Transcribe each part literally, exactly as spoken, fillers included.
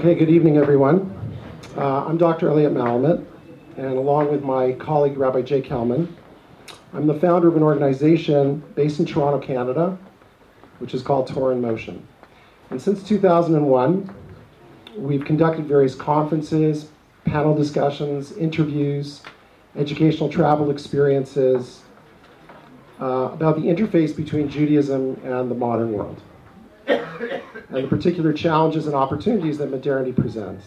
Okay, good evening, everyone. Uh, I'm Doctor Elliot Malamet, and along with my colleague, Rabbi Jay Kelman, I'm the founder of an organization based in Toronto, Canada, which is called Torah in Motion. And since two thousand one, we've conducted various conferences, panel discussions, interviews, educational travel experiences uh, about the interface between Judaism and the modern world, and the particular challenges and opportunities that modernity presents.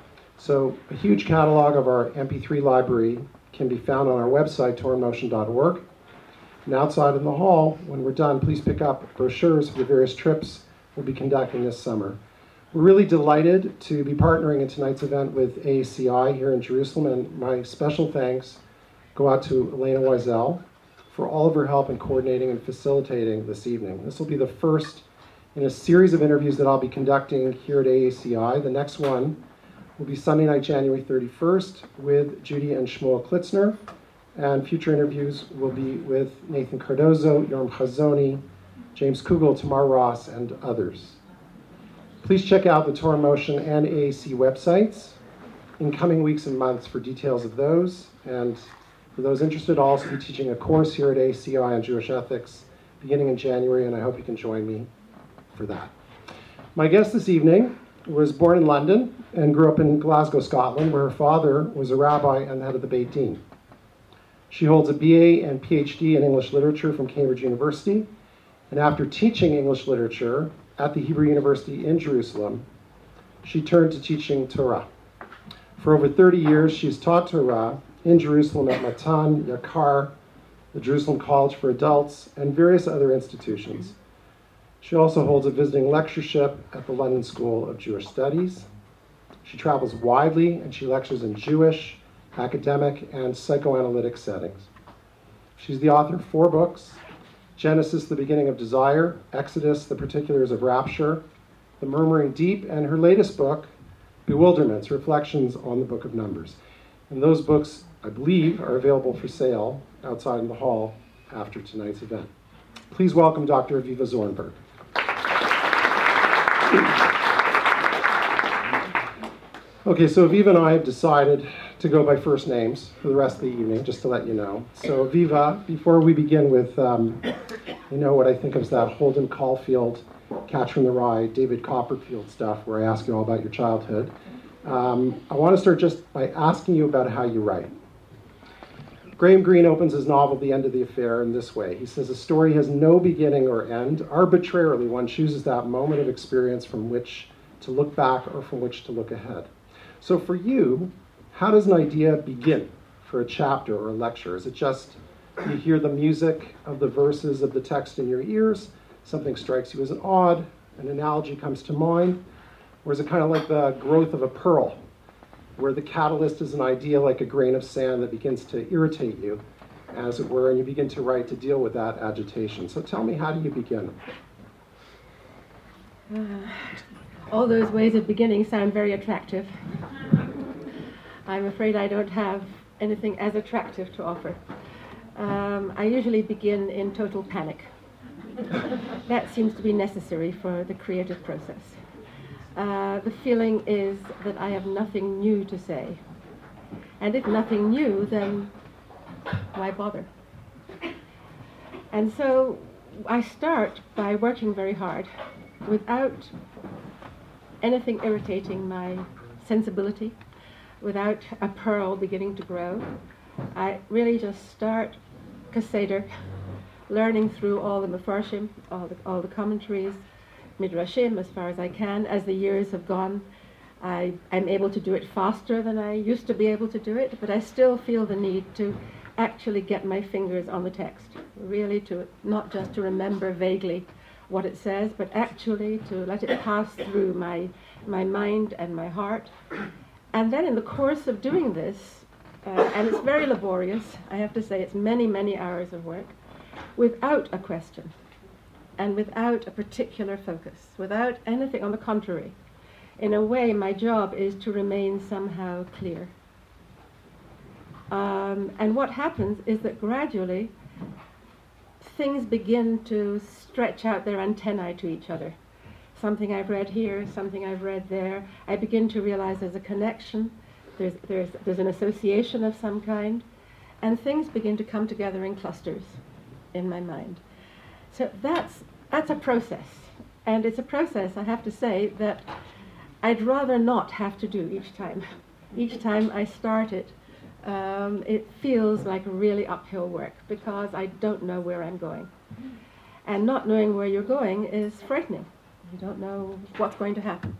So a huge catalog of our M P three library can be found on our website, torah in motion dot org. And outside in the hall, when we're done, please pick up brochures for the various trips we'll be conducting this summer. We're really delighted to be partnering in tonight's event with A A C I here in Jerusalem, and my special thanks go out to Elena Wiesel for all of her help in coordinating and facilitating this evening. This will be the first in a series of interviews that I'll be conducting here at A A C I. The next one will be Sunday night, January thirty-first, with Judy and Shmuel Klitzner, and future interviews will be with Nathan Cardozo, Yoram Chazoni, James Kugel, Tamar Ross, and others. Please check out the Torah in Motion and A A C websites in coming weeks and months for details of those. And for those interested, I'll also be teaching a course here at A A C I on Jewish ethics beginning in January, and I hope you can join me for that. My guest this evening was born in London and grew up in Glasgow, Scotland, where her father was a rabbi and the head of the Beit Din. She holds a B A and P H D in English literature from Cambridge University, and after teaching English literature at the Hebrew University in Jerusalem, she turned to teaching Torah. For over thirty years, she's taught Torah in Jerusalem at Matan, Yakar, the Jerusalem College for Adults, and various other institutions. She also holds a visiting lectureship at the London School of Jewish Studies. She travels widely, and she lectures in Jewish, academic, and psychoanalytic settings. She's the author of four books: Genesis, the Beginning of Desire; Exodus, the Particulars of Rapture; The Murmuring Deep; and her latest book, Bewilderments, Reflections on the Book of Numbers. And those books, I believe, are available for sale outside in the hall after tonight's event. Please welcome Doctor Aviva Zornberg. Okay, so Aviva and I have decided to go by first names for the rest of the evening, just to let you know. So Aviva, before we begin with, um, you know what I think of as that Holden Caulfield, Catch from the Rye, David Copperfield stuff, where I ask you all about your childhood. Um, I want to start just by asking you about how you write. Graham Greene opens his novel, The End of the Affair, in this way. He says, a story has no beginning or end. Arbitrarily, one chooses that moment of experience from which to look back or from which to look ahead. So for you, how does an idea begin for a chapter or a lecture? Is it just you hear the music of the verses of the text in your ears, something strikes you as an odd, an analogy comes to mind, or is it kind of like the growth of a pearl, where the catalyst is an idea like a grain of sand that begins to irritate you, as it were, and you begin to write to deal with that agitation? So tell me, how do you begin? Uh, all those ways of beginning sound very attractive. I'm afraid I don't have anything as attractive to offer. Um, I usually begin in total panic. That seems to be necessary for the creative process. Uh, the feeling is that I have nothing new to say. And if nothing new, then why bother? And so I start by working very hard without anything irritating my sensibility, without a pearl beginning to grow. I really just start Kaseder, learning through all the Mefarshim, all the, all the commentaries, Midrashim, as far as I can. As the years have gone, I, I'm able to do it faster than I used to be able to do it, but I still feel the need to actually get my fingers on the text, really to not just to remember vaguely what it says, but actually to let it pass through my, my mind and my heart. And then in the course of doing this, uh, and it's very laborious, I have to say it's many, many hours of work, without a question, and without a particular focus, without anything, on the contrary. In a way, my job is to remain somehow clear. Um, and what happens is that gradually things begin to stretch out their antennae to each other. something I've read here, something I've read there. I begin to realize there's a connection, there's, there's, there's an association of some kind, and things begin to come together in clusters in my mind. So that's, that's a process. And it's a process, I have to say, that I'd rather not have to do each time. Each time I start it, um, it feels like really uphill work because I don't know where I'm going. And not knowing where you're going is frightening. You don't know what's going to happen.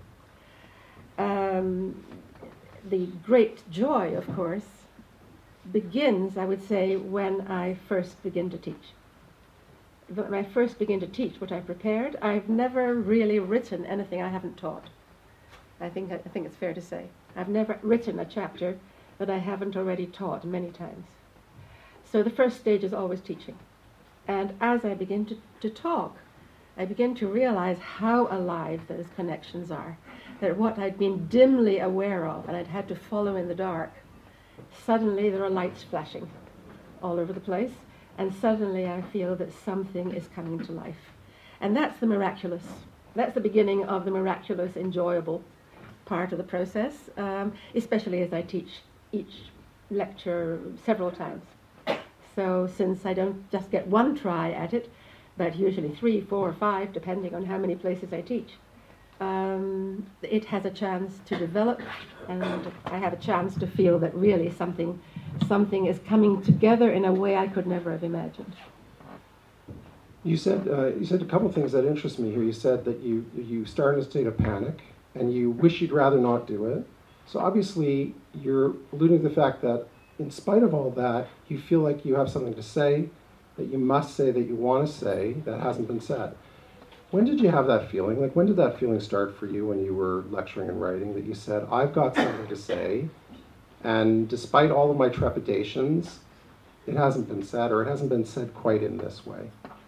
Um, the great joy, of course, begins, I would say, when I first begin to teach. When I first begin to teach what I prepared, I've never really written anything I haven't taught. I think, I think it's fair to say. I've never written a chapter that I haven't already taught many times. So the first stage is always teaching. And as I begin to, to talk, I begin to realize how alive those connections are. That what I'd been dimly aware of and I'd had to follow in the dark, suddenly there are lights flashing all over the place, and suddenly I feel that something is coming to life. And that's the miraculous. That's the beginning of the miraculous, enjoyable part of the process, um, especially as I teach each lecture several times. So since I don't just get one try at it, but usually three, four, or five, depending on how many places I teach, um, it has a chance to develop, and I have a chance to feel that really something, something is coming together in a way I could never have imagined. You said uh, you said a couple of things that interest me here. You said that you you start in a state of panic, and you wish you'd rather not do it. So obviously, you're alluding to the fact that in spite of all that, you feel like you have something to say, that you must say, that you want to say, that hasn't been said. When did you have that feeling? Like, when did that feeling start for you when you were lecturing and writing, that you said, I've got something to say, and despite all of my trepidations, it hasn't been said, or it hasn't been said quite in this way?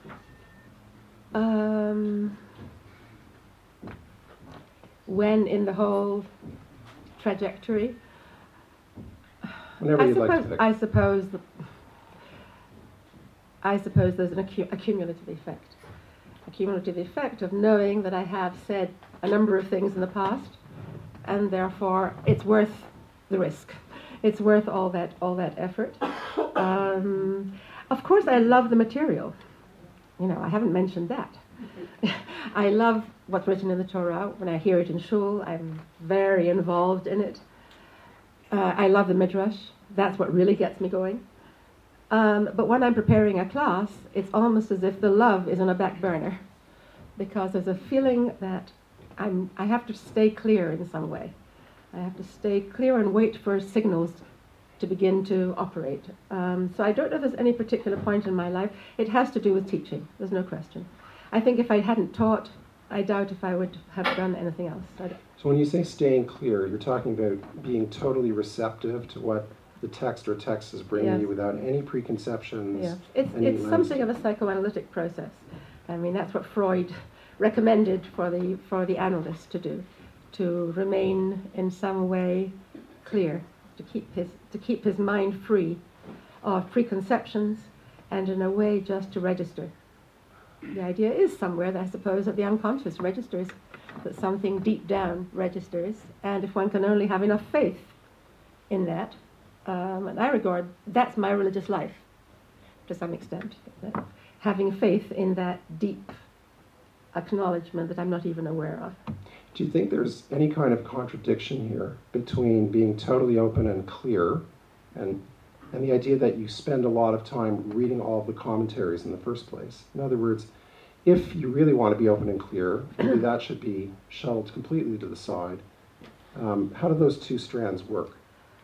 Um, when in the whole trajectory? Whenever I you'd suppose, like to pick. I suppose, the, I suppose there's an accu- a cumulative effect. A cumulative effect of knowing that I have said a number of things in the past, and therefore it's worth the risk. It's worth all that all that effort. Um, of course, I love the material. You know, I haven't mentioned that. I love what's written in the Torah. When I hear it in shul, I'm very involved in it. Uh, I love the Midrash. That's what really gets me going. Um, but when I'm preparing a class, it's almost as if the love is on a back burner, because there's a feeling that I'm, I have to stay clear in some way. I have to stay clear and wait for signals to begin to operate. Um, so I don't know if there's any particular point in my life. It has to do with teaching, there's no question. I think if I hadn't taught, I doubt if I would have done anything else. I'd So when you say staying clear, you're talking about being totally receptive to what the text or texts is bringing Yes. you without any preconceptions. Yeah, it's any it's lens. something of a psychoanalytic process. I mean, that's what Freud recommended for the for the analyst to do, to remain in some way clear, to keep his to keep his mind free of preconceptions, and in a way just to register. The idea is somewhere, that I suppose, that the unconscious registers, that something deep down registers, and if one can only have enough faith in that, um, and I regard that's my religious life, to some extent, that having faith in that deep acknowledgement that I'm not even aware of. Do you think there's any kind of contradiction here between being totally open and clear and and the idea that you spend a lot of time reading all of the commentaries in the first place? In other words, if you really want to be open and clear, maybe that should be shuttled completely to the side. Um, how do those two strands work?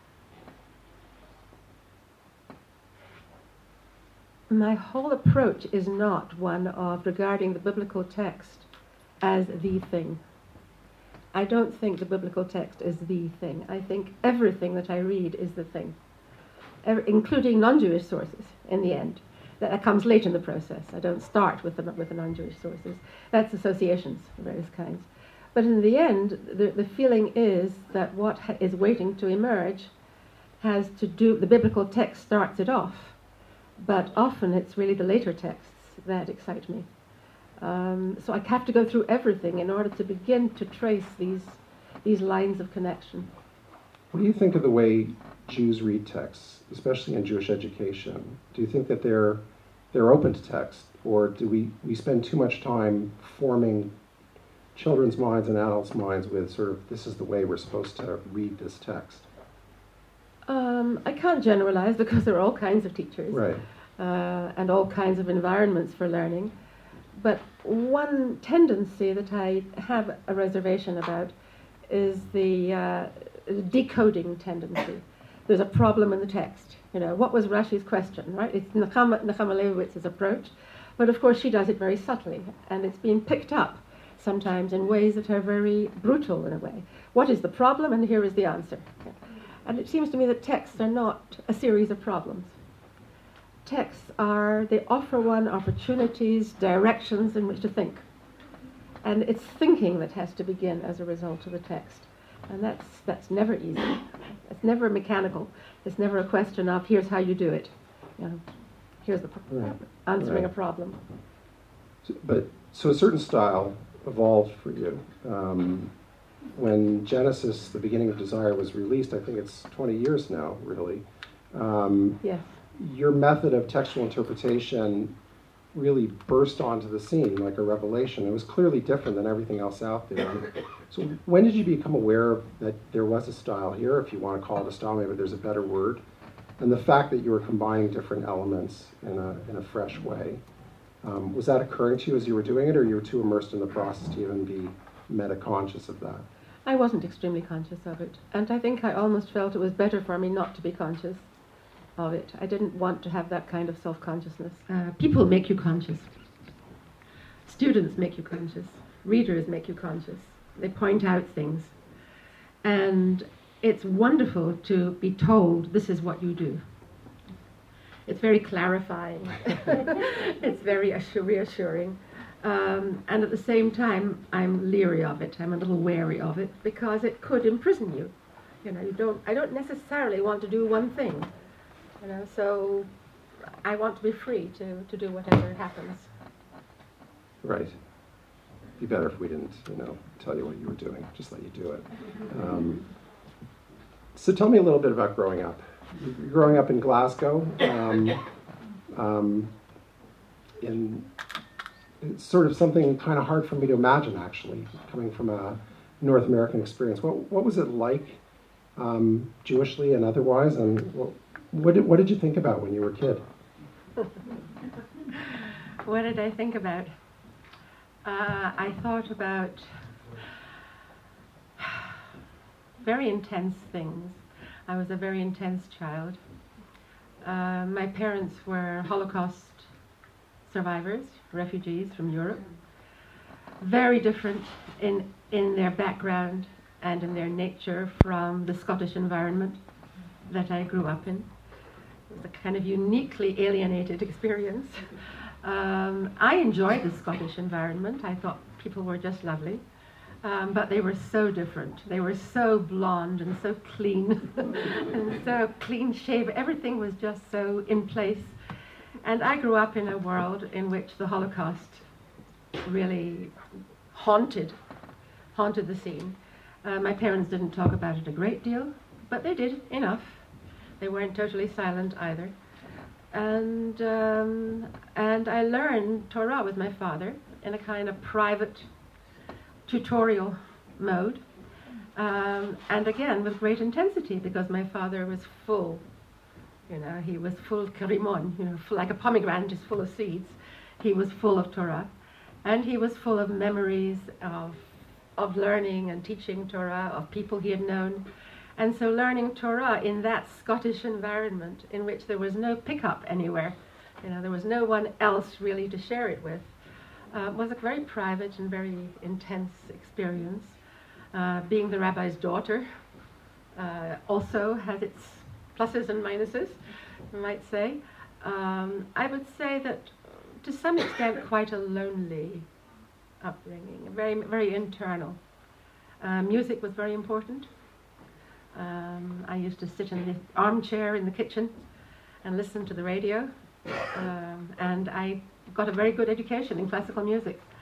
My whole approach is not one of regarding the biblical text as the thing. I don't think the biblical text is the thing. I think everything that I read is the thing, Every, including non-Jewish sources in the end. That comes late in the process. I don't start with the, with the non-Jewish sources. That's associations of various kinds. But in the end, the, the feeling is that what ha- is waiting to emerge has to do, the biblical text starts it off, but often it's really the later texts that excite me. Um, so I have to go through everything in order to begin to trace these, these lines of connection. What do you think of the way Jews read texts, especially in Jewish education? Do you think that they're they're open to text, or do we, we spend too much time forming children's minds and adults' minds with sort of, this is the way we're supposed to read this text? Um, I can't generalize because there are all kinds of teachers. Right. Uh, and all kinds of environments for learning. But one tendency that I have a reservation about is the uh, decoding tendency. There's a problem in the text. You know, what was Rashi's question, right? It's Nechama, Nechama Leibovitz's approach, but of course she does it very subtly, and it's being picked up sometimes in ways that are very brutal in a way. What is the problem, and here is the answer. And it seems to me that texts are not a series of problems. Texts are, they offer one opportunities, directions in which to think. And it's thinking that has to begin as a result of the text. And that's that's never easy. It's never mechanical. It's never a question of, here's how you do it. You know, here's the pro- Right. answering Right. a problem. So, but, so a certain style evolved for you. Um, when Genesis, the beginning of Desire, was released, I think it's twenty years now, really. Um, Yes. Your method of textual interpretation really burst onto the scene like a revelation. It was clearly different than everything else out there. So when did you become aware that there was a style here, if you want to call it a style, maybe there's a better word, and the fact that you were combining different elements in a, in a fresh way? Um, was that occurring to you as you were doing it, or you were too immersed in the process to even be meta-conscious of that? I wasn't extremely conscious of it. And I think I almost felt it was better for me not to be conscious of it. I didn't want to have that kind of self-consciousness. Uh, people make you conscious. Students make you conscious. Readers make you conscious. They point out things. And it's wonderful to be told, this is what you do. It's very clarifying. It's very assur- reassuring. Um, and at the same time, I'm leery of it. I'm a little wary of it because it could imprison you. You know, you don't. I don't necessarily want to do one thing. You know, so I want to be free to, to do whatever happens. Right. Be better if we didn't, you know, tell you what you were doing. Just let you do it. Um, so tell me a little bit about growing up. You're growing up in Glasgow. Um, um, in it's sort of something kind of hard for me to imagine, actually, coming from a North American experience. What what was it like, um, Jewishly and otherwise, and what, what did what did you think about when you were a kid? What did I think about? Uh, I thought about very intense things. I was a very intense child. Uh, my parents were Holocaust survivors, refugees from Europe. Very different in, in their background and in their nature from the Scottish environment that I grew up in. It was a kind of uniquely alienated experience. Um, I enjoyed the Scottish environment. I thought people were just lovely. Um, but they were so different. They were so blonde and so clean and so clean shaven. Everything was just so in place. And I grew up in a world in which the Holocaust really haunted, haunted the scene. Uh, my parents didn't talk about it a great deal, but they did enough. They weren't totally silent either. And um, and I learned Torah with my father in a kind of private tutorial mode, um, and again with great intensity because my father was full, you know, he was full karimon, you know, full, like a pomegranate just full of seeds. He was full of Torah, and he was full of memories of of learning and teaching Torah, of people he had known. And so learning Torah in that Scottish environment in which there was no pickup anywhere, you know, there was no one else really to share it with, uh, was a very private and very intense experience. Uh, being the rabbi's daughter uh, also has its pluses and minuses, you might say. Um, I would say that to some extent quite a lonely upbringing, very, very internal. Uh, music was very important. Um, I used to sit in the armchair in the kitchen and listen to the radio, um, and I got a very good education in classical music.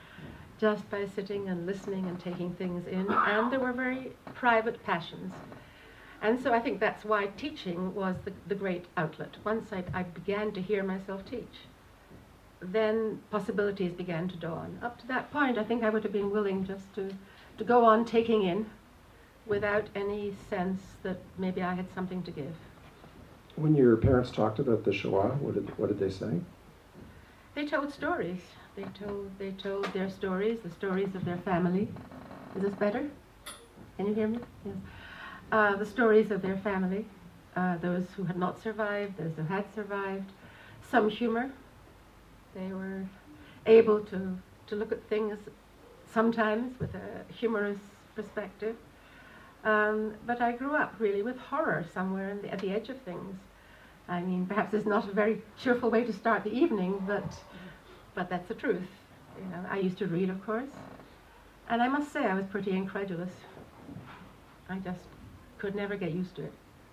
just by sitting and listening and taking things in, and there were very private passions. And so I think that's why teaching was the, the great outlet. Once I, I began to hear myself teach, then possibilities began to dawn. Up to that point, I think I would have been willing just to, to go on taking in without any sense that maybe I had something to give. When your parents talked about the Shoah, what did, what did they say? They told stories. They told, they told their stories, the stories of their family. Is this better? Can you hear me? Yes. Uh, the stories of their family, uh, those who had not survived, those who had survived, some humor. They were able to, to look at things sometimes with a humorous perspective. Um, but I grew up really with horror somewhere in the, at the edge of things. I mean, perhaps it's not a very cheerful way to start the evening, but but that's the truth. You know, I used to read, of course, and I must say I was pretty incredulous. I just could never get used to it.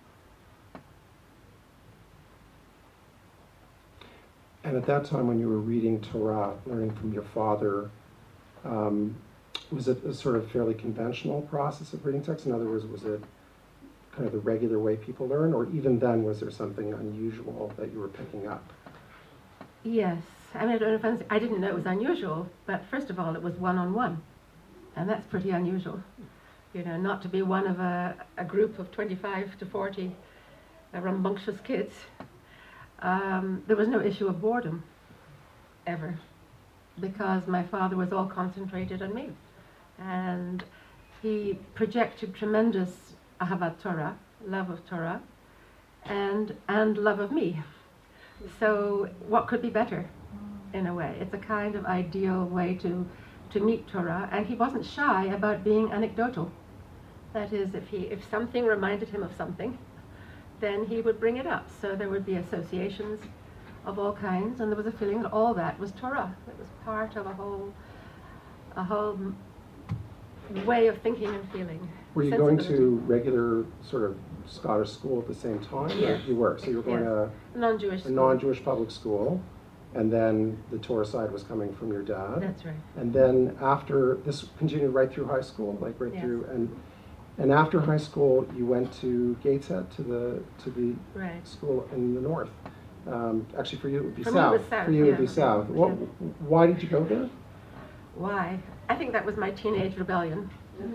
And at that time, when you were reading Torah, learning from your father, um, was it a sort of fairly conventional process of reading text? In other words, was it kind of the regular way people learn, or even then, was there something unusual that you were picking up? Yes. I mean, I don't know if I didn't know it was unusual, but first of all, it was one-on-one, and that's pretty unusual. You know, not to be one of a, a group of twenty-five to forty uh, rambunctious kids. Um, there was no issue of boredom, ever, because my father was all concentrated on me. And he projected tremendous ahavat Torah, love of Torah, and, and love of me. So what could be better, in a way? It's a kind of ideal way to, to meet Torah, and he wasn't shy about being anecdotal. That is, if he if something reminded him of something, then he would bring it up. So there would be associations of all kinds, and there was a feeling that all that was Torah. It was part of a whole, a whole way of thinking and feeling. Were you going to regular sort of Scottish school at the same time? Yes. You were. So you were going yes. to non-Jewish a school. non-Jewish public school, and then the Torah side was coming from your dad. That's right. And then after, this continued right through high school, like right yes. through, and and after high school, you went to Gateshead, to the to the right. school in the north. Um, actually, for you it would be for south. Me it was south. For you yeah. it would be south. What, yeah. Why did you go there? Why? I think that was my teenage rebellion.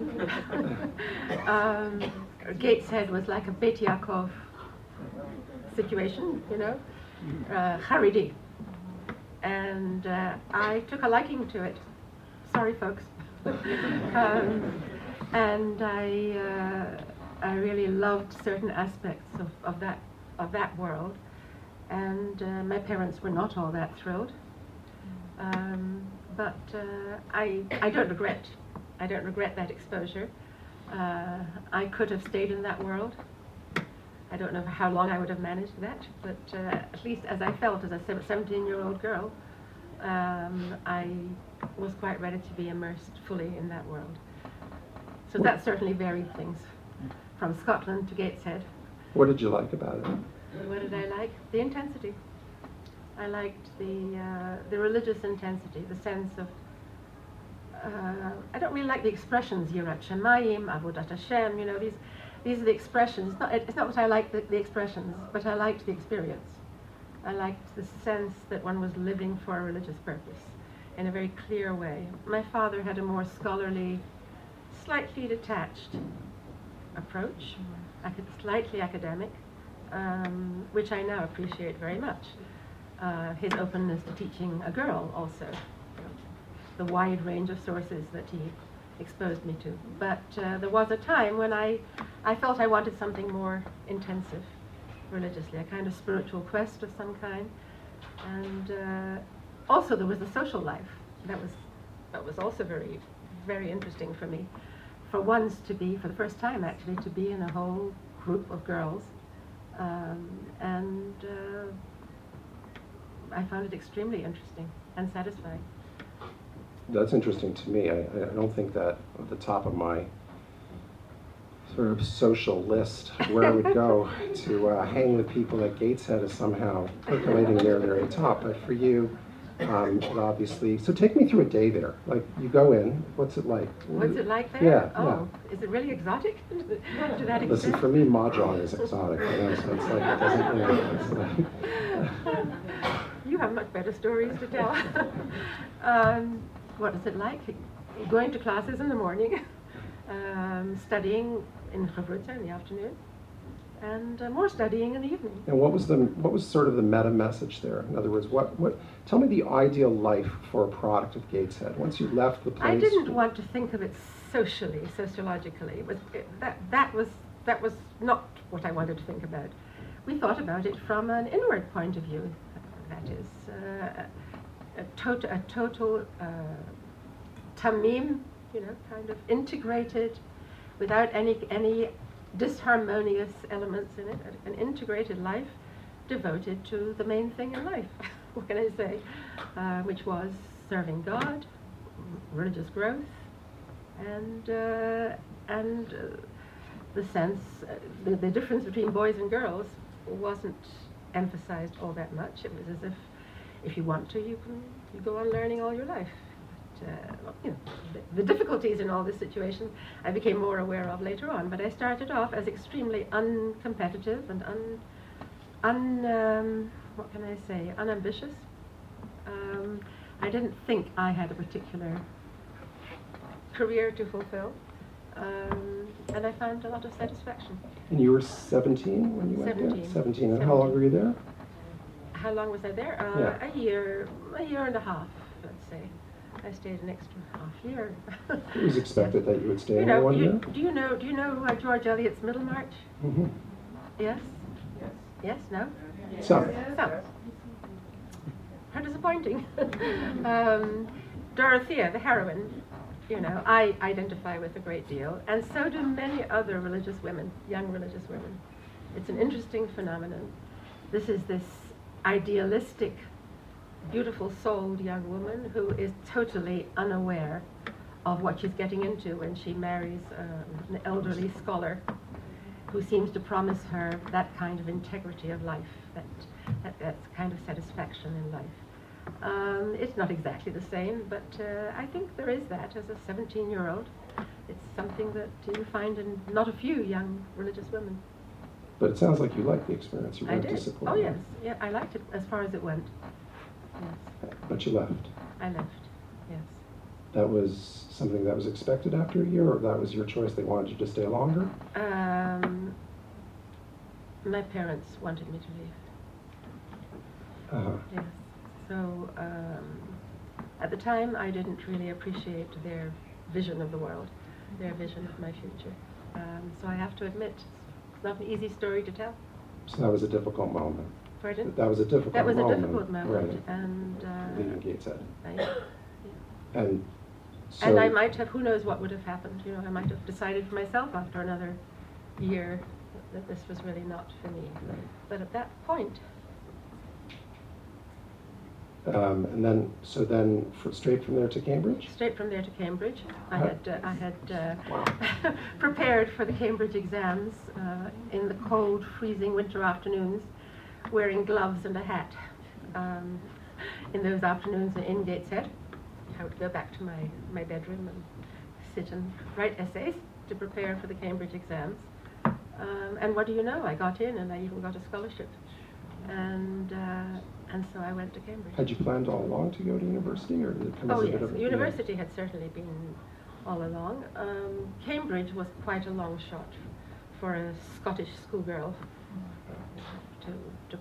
um, Gateshead was like a Beit Yaakov situation, you know, uh, Haredi. And uh, I took a liking to it. Sorry, folks. um, and I, uh, I really loved certain aspects of, of that of that world. And uh, my parents were not all that thrilled. Um, but uh, I, I don't regret. I don't regret that exposure. Uh, I could have stayed in that world. I don't know how long I would have managed that, but uh, at least as I felt as a seventeen-year-old girl, um, I was quite ready to be immersed fully in that world. So that certainly varied things, from Scotland to Gateshead. What did you like about it? What did I like? The intensity. I liked the uh, the religious intensity, the sense of. Uh, I don't really like the expressions, Yirat Shamayim, Avodat Hashem. You know, these these are the expressions. It's not, it's not what I like the, the expressions, but I liked the experience. I liked the sense that one was living for a religious purpose in a very clear way. My father had a more scholarly, slightly detached approach, acad- slightly academic, um, which I now appreciate very much. Uh, his openness to teaching a girl also, the wide range of sources that he exposed me to. But uh, there was a time when I, I felt I wanted something more intensive religiously, a kind of spiritual quest of some kind. And uh, also there was the social life. That was, that was also very, very interesting for me. For once to be, for the first time actually, to be in a whole group of girls. Um, and uh, I found it extremely interesting and satisfying. That's interesting to me. I, I don't think that at the top of my sort of social list where I would go to uh, hang with people at Gateshead is somehow percolating near the very top. But for you, Um, and obviously, so take me through a day there. Like, you go in, what's it like? What's it like there? Yeah, Oh, yeah. Is it really exotic to that extent? Listen, for me, Mahjong is exotic. You know, so it's like, it doesn't, you know, it's like... You have much better stories to tell. um, what is it like? Going to classes in the morning, um, studying in Gebruza in the afternoon, and uh, more studying in the evening. And what was the what was sort of the meta message there? In other words, what what? Tell me the ideal life for a product of Gateshead. Once you left the place, I didn't want to think of it socially, sociologically. It was it, that that was that was not what I wanted to think about. We thought about it from an inward point of view. That is uh, a, tot- a total uh, tamim, you know, kind of integrated, without any any disharmonious elements in it. An integrated life devoted to the main thing in life. What can I say? Uh, which was serving God, religious growth, and uh, and uh, the sense, uh, the, the difference between boys and girls wasn't emphasized all that much. It was as if, if you want to, you can you go on learning all your life. But, uh, you know, the, the difficulties in all this situation I became more aware of later on. But I started off as extremely uncompetitive and un, un um, what can I say, unambitious. Um, I didn't think I had a particular career to fulfill. Um, and I found a lot of satisfaction. And you were seventeen when you went seventeen. there? seventeen. And how long were you there? How long was I there? Uh, Yeah. A year, a year and a half, let's say. I stayed an extra half year. It was expected that you would stay You in know, one you, year? do you know? Do you know uh, George Eliot's Middlemarch? Mm-hmm. Yes. Yes. No. Some. Some. How disappointing. um, Dorothea, the heroine. You know, I identify with a great deal, and so do many other religious women, young religious women. It's an interesting phenomenon. This is this idealistic, beautiful-souled young woman who is totally unaware of what she's getting into when she marries um, an elderly scholar who seems to promise her that kind of integrity of life, that, that, that kind of satisfaction in life. Um, it's not exactly the same, but uh, I think there is that as a seventeen-year-old. It's something that you find in not a few young religious women. But it sounds like you liked the experience. You I weren't did. disappointed. Oh, yes. Yeah, I liked it as far as it went. Yes, But you left. I left. Yes. That was something that was expected after a year, or that was your choice? They wanted you to stay longer? Um, my parents wanted me to leave. Uh-huh. Yes. So um, at the time, I didn't really appreciate their vision of the world, their vision of my future. Um, so I have to admit, it's not an easy story to tell. So that was a difficult moment. Pardon? That was a difficult That was a moment. difficult moment, Right. and uh, Leaving Gateshead. I, yeah. And so... And I might have, who knows what would have happened. You know, I might have decided for myself after another year that this was really not for me. Right. But at that point, Um, and then, so then, for, straight from there to Cambridge? straight from there to Cambridge, I Huh. had uh, I had uh, Wow. prepared for the Cambridge exams uh, in the cold, freezing winter afternoons, wearing gloves and a hat. Um, in those afternoons in Gateshead, I would go back to my, my bedroom and sit and write essays to prepare for the Cambridge exams. Um, and what do you know? I got in, and I even got a scholarship. And uh, and so I went to Cambridge. Had you planned all along to go to university, or did it come Oh as a yes, bit of a... university had certainly been all along. Um, Cambridge was quite a long shot for a Scottish schoolgirl. To, to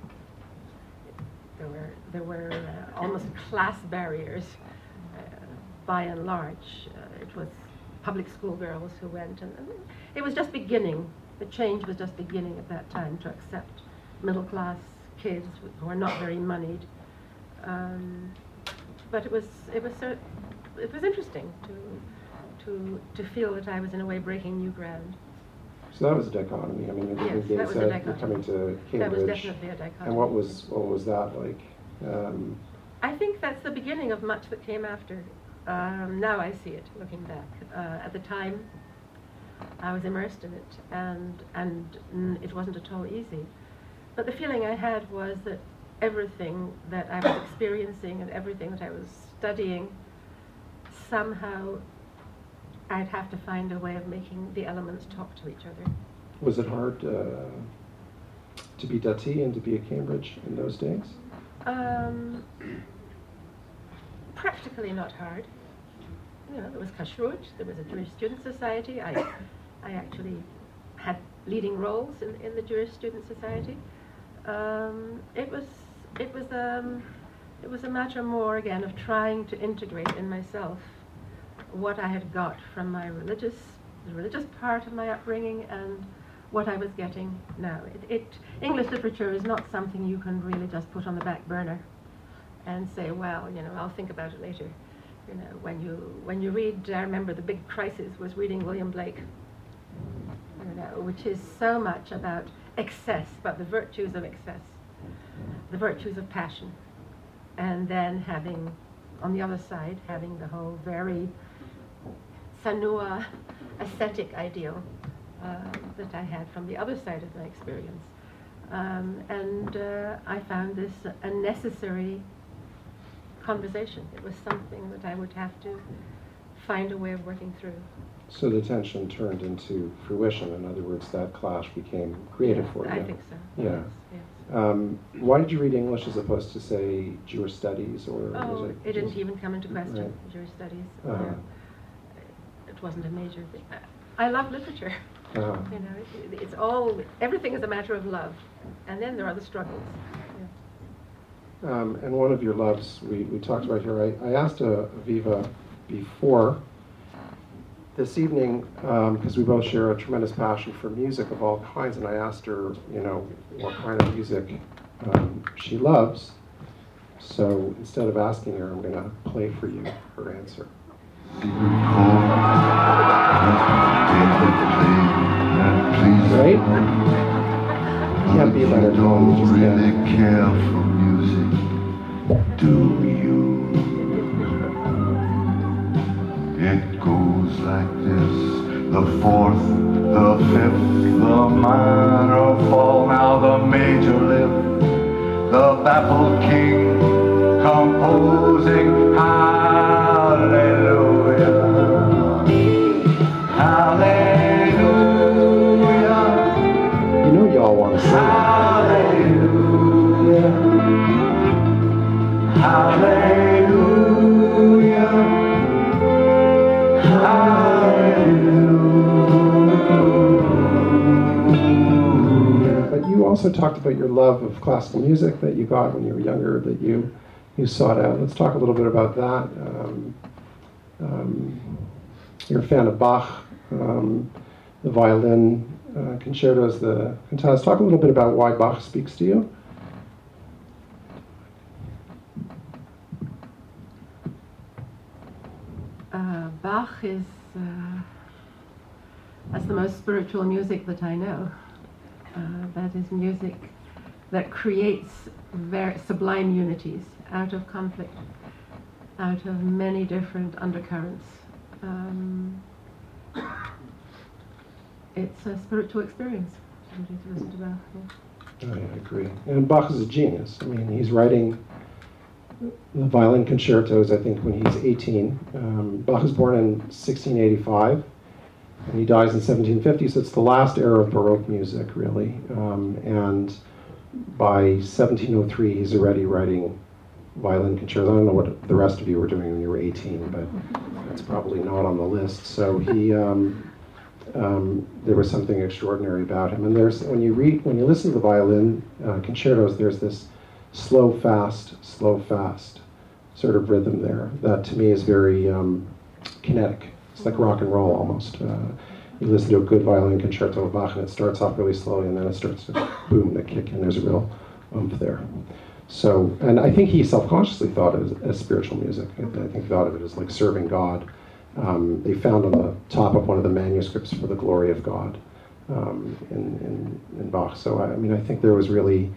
there were there were uh, almost class barriers, uh, by and large. Uh, it was public school girls who went, and, and it was just beginning. The change was just beginning at that time to accept middle class kids who are not very moneyed. Um, but it was it was so, it was interesting to to to feel that I was in a way breaking new ground. So that was a dichotomy. I mean, Yes, the that was a Gateshead, you're dichotomy. coming to Cambridge. That was definitely a dichotomy. And what was what was that like? Um, I think that's the beginning of much that came after. Um, now I see it, looking back. Uh, at the time, I was immersed in it, and and mm, it wasn't at all easy. But the feeling I had was that everything that I was experiencing and everything that I was studying, somehow I'd have to find a way of making the elements talk to each other. Was it hard uh, to be Dati and to be at Cambridge in those days? Um, practically not hard. You know, there was Kashrut, there was a Jewish Student Society. I, I actually had leading roles in, in the Jewish Student Society. Um, it was, it was, um, it was a matter more again of trying to integrate in myself what I had got from my religious, the religious part of my upbringing and what I was getting now. It, it, English literature is not something you can really just put on the back burner and say, well, you know, I'll think about it later. You know, when you when you read, I remember the big crisis was reading William Blake, you know, which is so much about excess, about the virtues of excess, the virtues of passion, and then having, on the other side, having the whole very sanua, ascetic ideal uh, that I had from the other side of my experience. Um, and uh, I found this a necessary conversation. It was something that I would have to find a way of working through. So the tension turned into fruition. In other words, that clash became creative Yes, for you. I think so. Yeah. Yes, yes. Um, why did you read English as opposed to, say, Jewish studies? Or Oh, was it, it didn't just- even come into question, Right. Jewish studies. Uh-huh. Yeah. It wasn't a major thing. I love literature. Uh-huh. You know, it, it's all, everything is a matter of love. And then there are the struggles. Yeah. Um, and one of your loves we, we talked about here, I, I asked uh, Aviva before this evening, because um, we both share a tremendous passion for music of all kinds, and I asked her, you know, what kind of music um, she loves. So instead of asking her, I'm going to play for you her answer. Right? Can't be better tone, you just really can't. care for music, do you? It goes like this: the fourth, the fifth, the minor fall, now the major lift, the baffled king composing hallelujah, hallelujah. You know y'all want to sing it. Hallelujah, hallelujah, hallelujah. But you also talked about your love of classical music that you got when you were younger, that you, you sought out. Let's talk a little bit about that. Um, um, you're a fan of Bach, um, the violin uh, concertos, the cantatas. Talk a little bit about why Bach speaks to you. Uh, Bach is uh, that's the most spiritual music that I know. Uh, that is music that creates very sublime unities out of conflict, out of many different undercurrents. Um, it's a spiritual experience to listen to Bach. Yeah. I agree. And Bach is a genius. I mean, he's writing the violin concertos, I think, when he's eighteen. Um, Bach was born in sixteen eighty-five, and he dies in seventeen fifty, so it's the last era of Baroque music, really. Um, and by seventeen oh three, he's already writing violin concertos. I don't know what the rest of you were doing when you were eighteen, but that's probably not on the list. So he... Um, Um, there was something extraordinary about him. And there's, when you read, when you listen to the violin uh, concertos, there's this slow, fast, slow, fast sort of rhythm there that to me is very um, kinetic. It's like rock and roll almost. Uh, you listen to a good violin concerto of Bach and it starts off really slowly and then it starts to boom, the kick in. There's a real oomph there. So, and I think he self-consciously thought of it as, as spiritual music. I, I think he thought of it as like serving God. Um, they found on the top of one of the manuscripts for the glory of God um, in, in, in Bach. So, I, I mean, I think there was really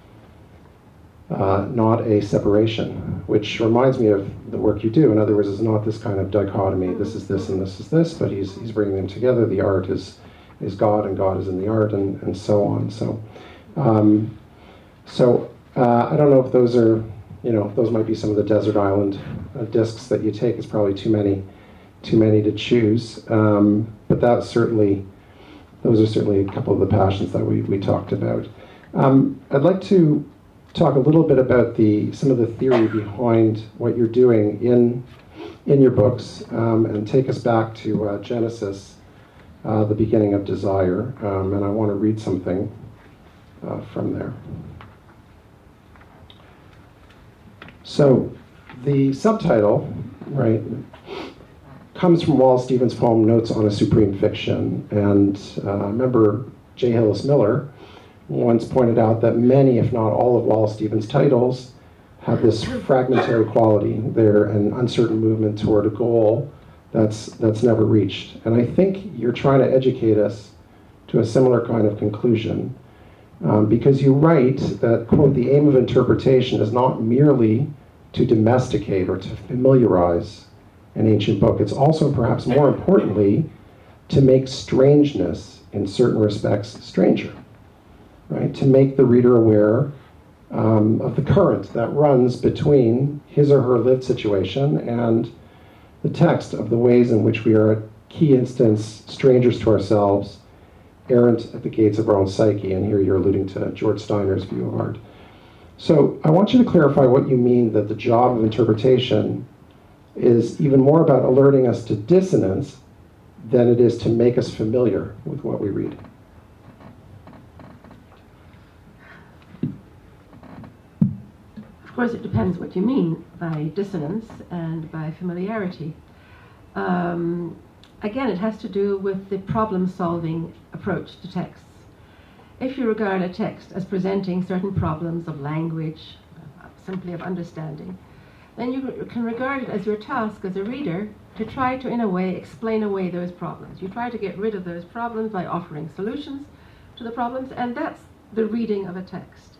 uh, not a separation, which reminds me of the work you do. In other words, it's not this kind of dichotomy, this is this and this is this, but he's he's bringing them together. The art is is God and God is in the art and, and so on. So, um, so Uh, I don't know if those are, you know, those might be some of the desert island uh, discs that you take. It's probably too many, too many to choose. Um, but that's certainly, those are certainly a couple of the passions that we, we talked about. Um, I'd like to talk a little bit about the some of the theory behind what you're doing in in your books, um, and take us back to uh, Genesis, uh, the beginning of desire. Um, and I want to read something uh, from there. So the subtitle, right, comes from Wallace Stevens' poem Notes on a Supreme Fiction. And uh, I remember J. Hillis Miller once pointed out that many, if not all, of Wallace Stevens' titles have this fragmentary quality. They're an uncertain movement toward a goal that's that's never reached. And I think you're trying to educate us to a similar kind of conclusion. Um, because you write that, quote, the aim of interpretation is not merely to domesticate or to familiarize an ancient book. It's also, perhaps more importantly, to make strangeness, in certain respects, stranger, right? To make the reader aware um, of the current that runs between his or her lived situation and the text, of the ways in which we are, at key instance, strangers to ourselves, errant at the gates of our own psyche. And here you're alluding to George Steiner's view of art. So I want you to clarify what you mean that the job of interpretation is even more about alerting us to dissonance than it is to make us familiar with what we read. Of course, it depends what you mean by dissonance and by familiarity. Um, again, it has to do with the problem-solving approach to texts. If you regard a text as presenting certain problems of language, uh, simply of understanding, then you can regard it as your task as a reader to try to, in a way, explain away those problems. You try to get rid of those problems by offering solutions to the problems, and that's the reading of a text.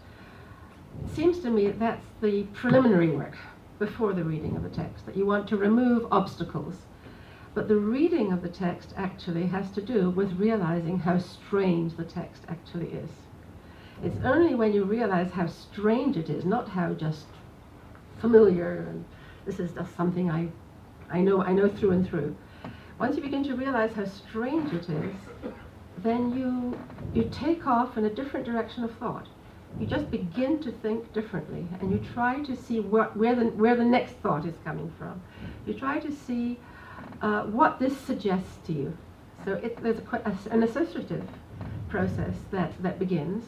It seems to me that that's the preliminary work before the reading of the text, that you want to remove obstacles. But the reading of the text actually has to do with realizing how strange the text actually is. It's only when you realize how strange it is, not how just familiar and this is just something I, I know, I know through and through. Once you begin to realize how strange it is, then you you take off in a different direction of thought. You just begin to think differently, and you try to see where, where the where the next thought is coming from. You try to see Uh, what this suggests to you. So it, there's a, a, an associative process that, that begins,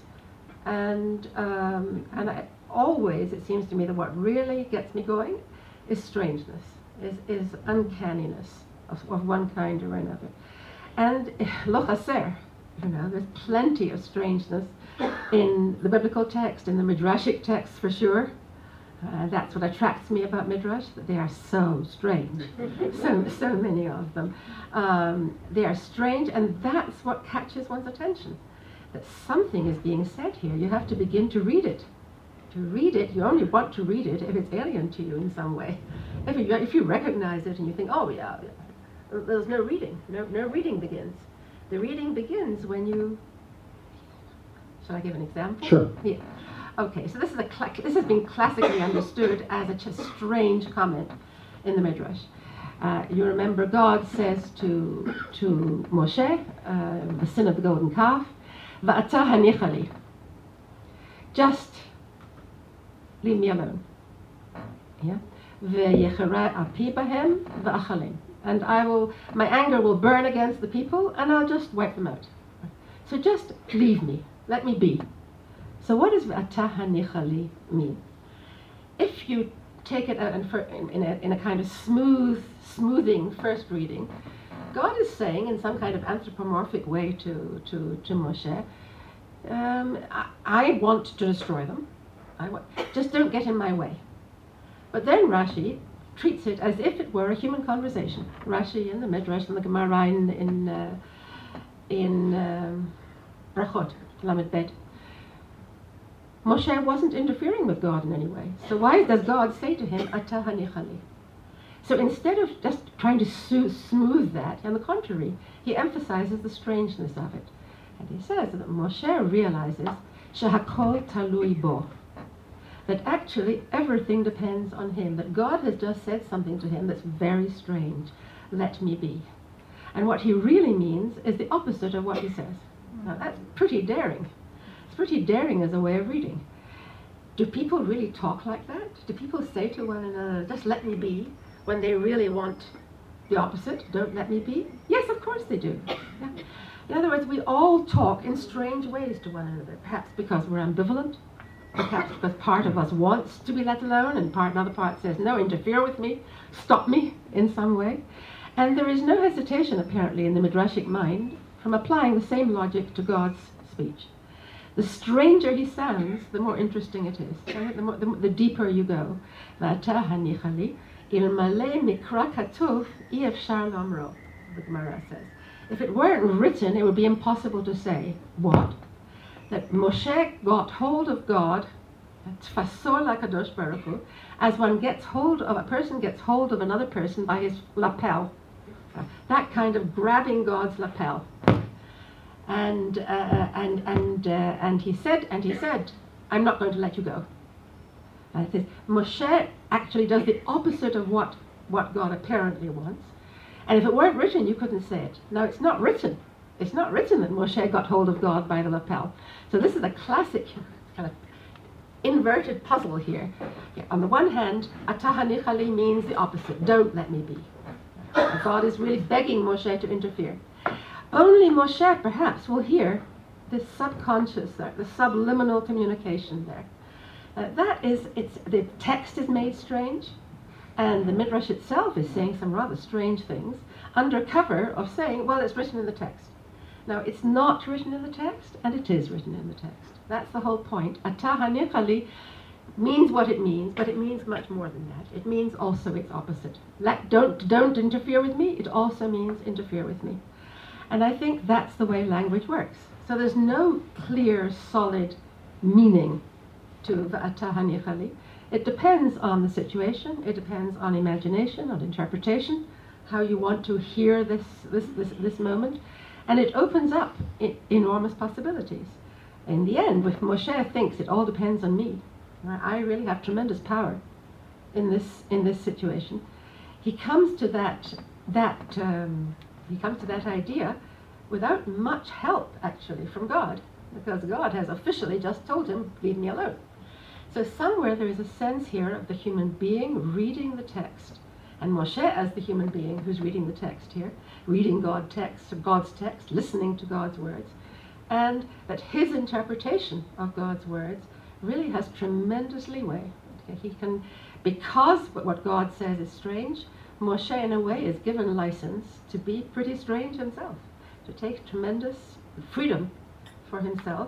and um, and I, always it seems to me that what really gets me going is strangeness, is, is uncanniness of, of one kind or another. And lo chaser, you know, there's plenty of strangeness in the biblical text, in the midrashic text for sure. Uh, that's what attracts me about Midrash, that they are so strange, so so many of them. Um, they are strange, and that's what catches one's attention, that something is being said here. You have to begin to read it. To read it, you only want to read it if it's alien to you in some way. If you, if you recognize it and you think, oh yeah, there's no reading, no, no reading begins. The reading begins when you, shall I give an example? Sure. Yeah. Okay, so this is a cla- this has been classically understood as a just strange comment in the Midrash. Uh, you remember God says to to Moshe, uh, the sin of the golden calf, "Va'ata hanicha li." Just leave me alone. Yeah, ve'yechera api bahem va'achalim, and I will, my anger will burn against the people, and I'll just wipe them out. So just leave me, let me be. So what does "V'ata hanicha li" mean? If you take it out in, in, a, in a kind of smooth, smoothing first reading, God is saying in some kind of anthropomorphic way to, to, to Moshe, um, I, I want to destroy them. I want, just don't get in my way. But then Rashi treats it as if it were a human conversation. Rashi in the Midrash and the Gemara in, in, uh, in um, Brachot, Lamed Bet. Moshe wasn't interfering with God in any way. So why does God say to him, "Ata hanicha li"? So instead of just trying to so- smooth that, on the contrary, he emphasizes the strangeness of it. And he says that Moshe realizes, "Shehakol talui bo," that actually everything depends on him, that God has just said something to him that's very strange. Let me be. And what he really means is the opposite of what he says. Now that's pretty daring. It's pretty daring as a way of reading. Do people really talk like that? Do people say to one another, just let me be, when they really want the opposite, don't let me be? Yes, of course they do. Yeah. In other words, we all talk in strange ways to one another, perhaps because we're ambivalent, perhaps because part of us wants to be let alone and part another part says, no, interfere with me, stop me in some way. And there is no hesitation, apparently, in the Midrashic mind from applying the same logic to God's speech. The stranger he sounds, the more interesting it is, right? the, more, the, the deeper you go. V'ata hanichali ilmale mikra katuf i'efshar lomro, the Gemara says. If it weren't written, it would be impossible to say. What? That Moshe got hold of God, tfasor lakadosh baruch hu, as one gets hold of, a person gets hold of another person by his lapel. That kind of grabbing God's lapel. And uh, and and uh, and he said, and he said, I'm not going to let you go. And it says, Moshe actually does the opposite of what, what God apparently wants. And if it weren't written, you couldn't say it. Now, it's not written. It's not written that Moshe got hold of God by the lapel. So this is a classic kind of inverted puzzle here. Yeah, on the one hand, atahanichali means the opposite. Don't let me be. God is really begging Moshe to interfere. Only Moshe, perhaps, will hear this subconscious, the subliminal communication there. Uh, that is, it's, the text is made strange, and the Midrash itself is saying some rather strange things under cover of saying, well, it's written in the text. Now, it's not written in the text, and it is written in the text. That's the whole point. Atahanichali means what it means, but it means much more than that. It means also its opposite. Let, don't, don't interfere with me. It also means interfere with me. And I think that's the way language works. So there's no clear, solid meaning to V'atahanichali. It depends on the situation. It depends on imagination, on interpretation, how you want to hear this this this, this moment, and it opens up I- enormous possibilities. In the end, if Moshe thinks it all depends on me, I really have tremendous power in this in this situation, he comes to that that um, he comes to that idea without much help, actually, from God, because God has officially just told him, leave me alone. So somewhere there is a sense here of the human being reading the text, and Moshe as the human being who's reading the text here, reading God text, God's text, listening to God's words, and that his interpretation of God's words really has tremendous leeway. Okay, he can, because what God says is strange, Moshe in a way is given license to be pretty strange himself, to take tremendous freedom for himself,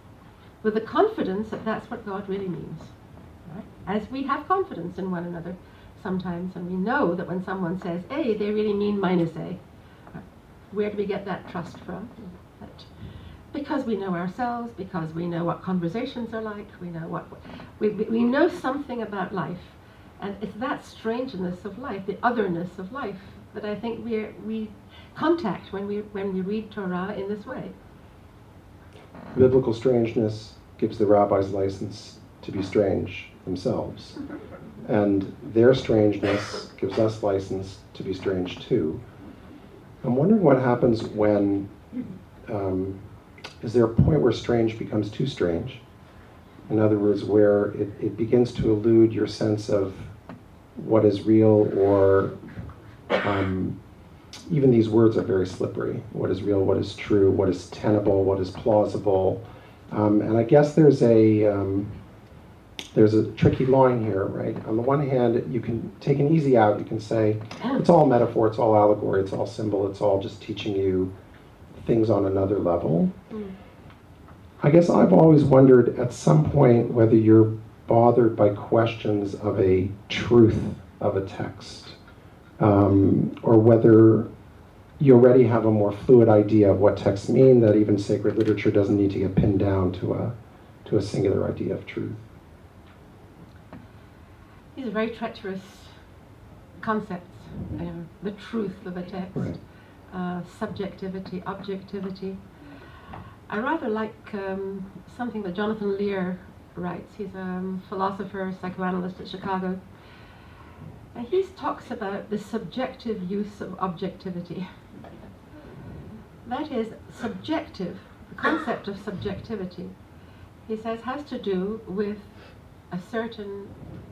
with the confidence that that's what God really means. Right? As we have confidence in one another sometimes, and we know that when someone says A, they really mean minus A. Right? Where do we get that trust from? That because we know ourselves, because we know what conversations are like, we know what we, we know something about life, and it's that strangeness of life, the otherness of life, that I think we we contact when we when we read Torah in this way. Biblical strangeness gives the rabbis license to be strange themselves, and their strangeness gives us license to be strange too. I'm wondering what happens when, um, is there a point where strange becomes too strange? In other words, where it, it begins to elude your sense of what is real, or um, even these words are very slippery. What is real, what is true, what is tenable, what is plausible. Um, and I guess there's a um, there's a tricky line here, right? On the one hand, you can take an easy out. You can say, it's all metaphor, it's all allegory, it's all symbol, it's all just teaching you things on another level. Mm. I guess I've always wondered at some point whether you're bothered by questions of a truth of a text, um, or whether you already have a more fluid idea of what texts mean, that even sacred literature doesn't need to get pinned down to a to a singular idea of truth. These are very treacherous concepts. You know, the truth of a text, right. uh, subjectivity, objectivity. I rather like um, something that Jonathan Lear writes. He's a um, philosopher, psychoanalyst at Chicago. And he talks about the subjective use of objectivity. That is, subjective, the concept of subjectivity, he says, has to do with a certain,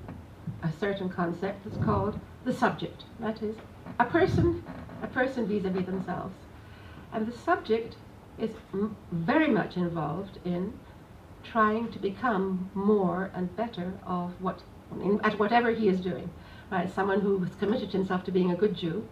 a certain concept that's called the subject. That is, a person, a person vis-a-vis themselves. And the subject is m- very much involved in trying to become more and better of what, in, at whatever he is doing. Right? Someone who has committed himself to being a good Jew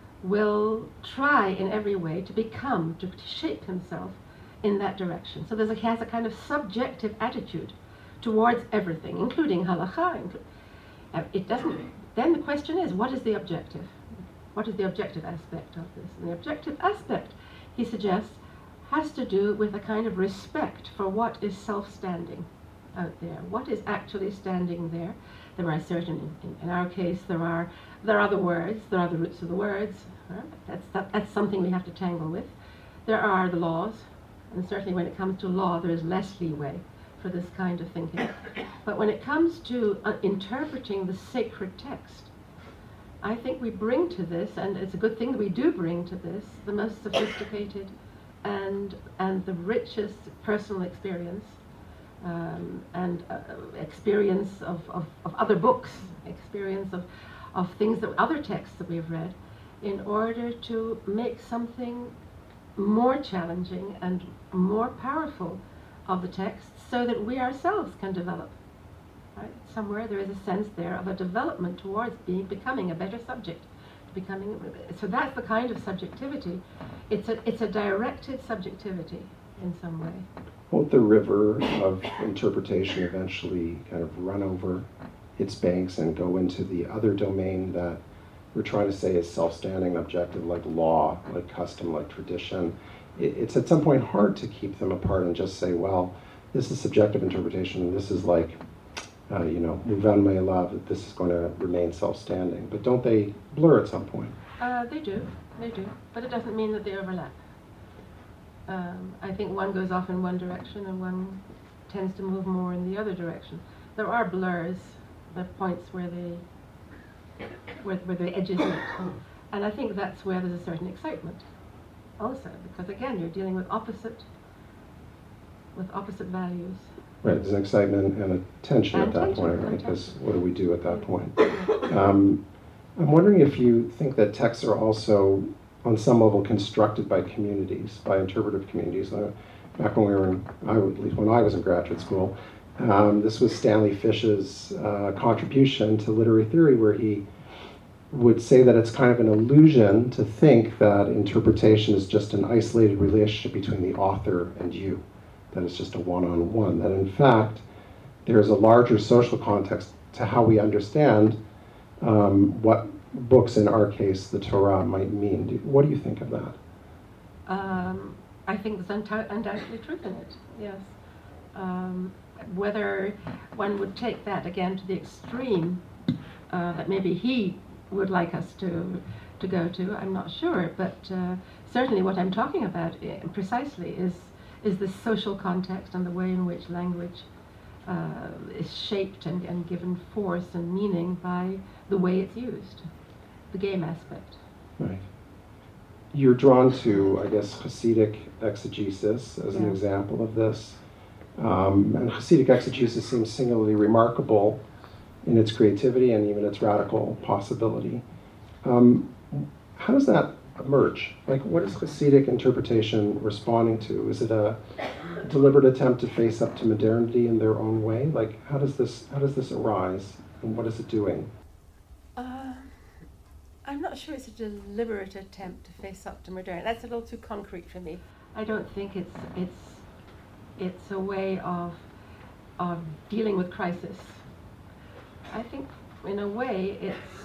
will try in every way to become, to, to shape himself in that direction. So there's a, he has a kind of subjective attitude towards everything, including halakha. Inclu- uh, it doesn't. Then the question is, what is the objective? What is the objective aspect of this? And the objective aspect, he suggests, has to do with a kind of respect for what is self-standing out there. What is actually standing there? There are certain, in, in our case, there are there are the words, there are the roots of the words. Right? That's that, that's something we have to tangle with. There are the laws, and certainly when it comes to law, there is less leeway for this kind of thinking. But when it comes to uh, interpreting the sacred text, I think we bring to this, and it's a good thing that we do bring to this, the most sophisticated and and the richest personal experience. Um, and uh, experience of, of, of other books, experience of, of things that other texts that we've read, in order to make something more challenging and more powerful of the text, so that we ourselves can develop. Right? Somewhere there is a sense there of a development towards being becoming a better subject, becoming. So that's the kind of subjectivity. It's a it's a directed subjectivity in some way. Won't the river of interpretation eventually kind of run over its banks and go into the other domain that we're trying to say is self-standing, objective, like law, like custom, like tradition? It, it's at some point hard to keep them apart and just say, well, this is subjective interpretation, and this is like, uh, you know, Muvan Me'elav, that this is going to remain self-standing. But don't they blur at some point? Uh, they do, they do. But it doesn't mean that they overlap. Um, I think one goes off in one direction and one tends to move more in the other direction. There are blurs, there are points where they, where, where the edges meet. And I think that's where there's a certain excitement also, because again, you're dealing with opposite, with opposite values. Right, there's an excitement and a tension And at that tension, point, and right? Because tension. what do we do at that point? Um, I'm wondering if you think that texts are also, on some level, constructed by communities, by interpretive communities. Uh, back when we were in, I, at least when I was in graduate school, um, this was Stanley Fish's uh, contribution to literary theory, where he would say that it's kind of an illusion to think that interpretation is just an isolated relationship between the author and you, that it's just a one-on-one, that in fact there's a larger social context to how we understand um, what books, in our case, the Torah, might mean. Do, what do you think of that? Um, I think there's unta- undoubtedly truth in it, yes. Um, whether one would take that, again, to the extreme uh, that maybe he would like us to to go to, I'm not sure, but uh, certainly what I'm talking about uh, precisely is is the social context and the way in which language uh, is shaped and, and given force and meaning by the way it's used, the game aspect. Right. You're drawn to, I guess, Hasidic exegesis as an Yeah. example of this. Um, and Hasidic exegesis seems singularly remarkable in its creativity and even its radical possibility. Um, how does that emerge? Like, what is Hasidic interpretation responding to? Is it a deliberate attempt to face up to modernity in their own way? Like, how does this how does this arise, and what is it doing? Uh, I'm not sure it's a deliberate attempt to face up to modernity. That's a little too concrete for me. I don't think it's it's it's a way of of dealing with crisis. I think, in a way, it's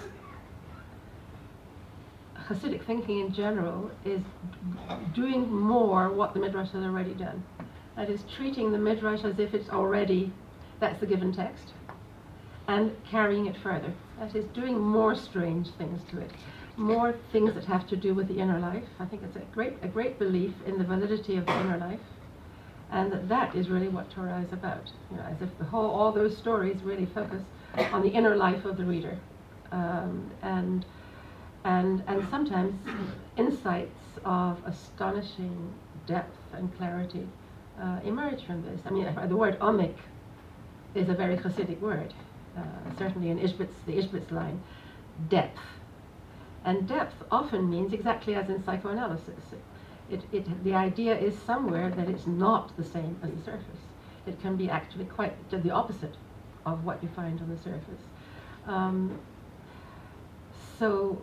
Hasidic thinking in general is doing more what the Midrash has already done. That is, treating the Midrash as if it's already, that's the given text, and carrying it further. That is, doing more strange things to it, more things that have to do with the inner life. I think it's a great, a great belief in the validity of the inner life, and that that is really what Torah is about. You know, as if the whole, all those stories really focus on the inner life of the reader, um, and and and sometimes insights of astonishing depth and clarity uh, emerge from this. I mean, the word omek is a very Hasidic word, uh, certainly in Ishbitz, the Ishbitz line, depth. And depth often means exactly as in psychoanalysis. It, it, the idea is somewhere that it's not the same as the surface. It can be actually quite the opposite of what you find on the surface. Um, so,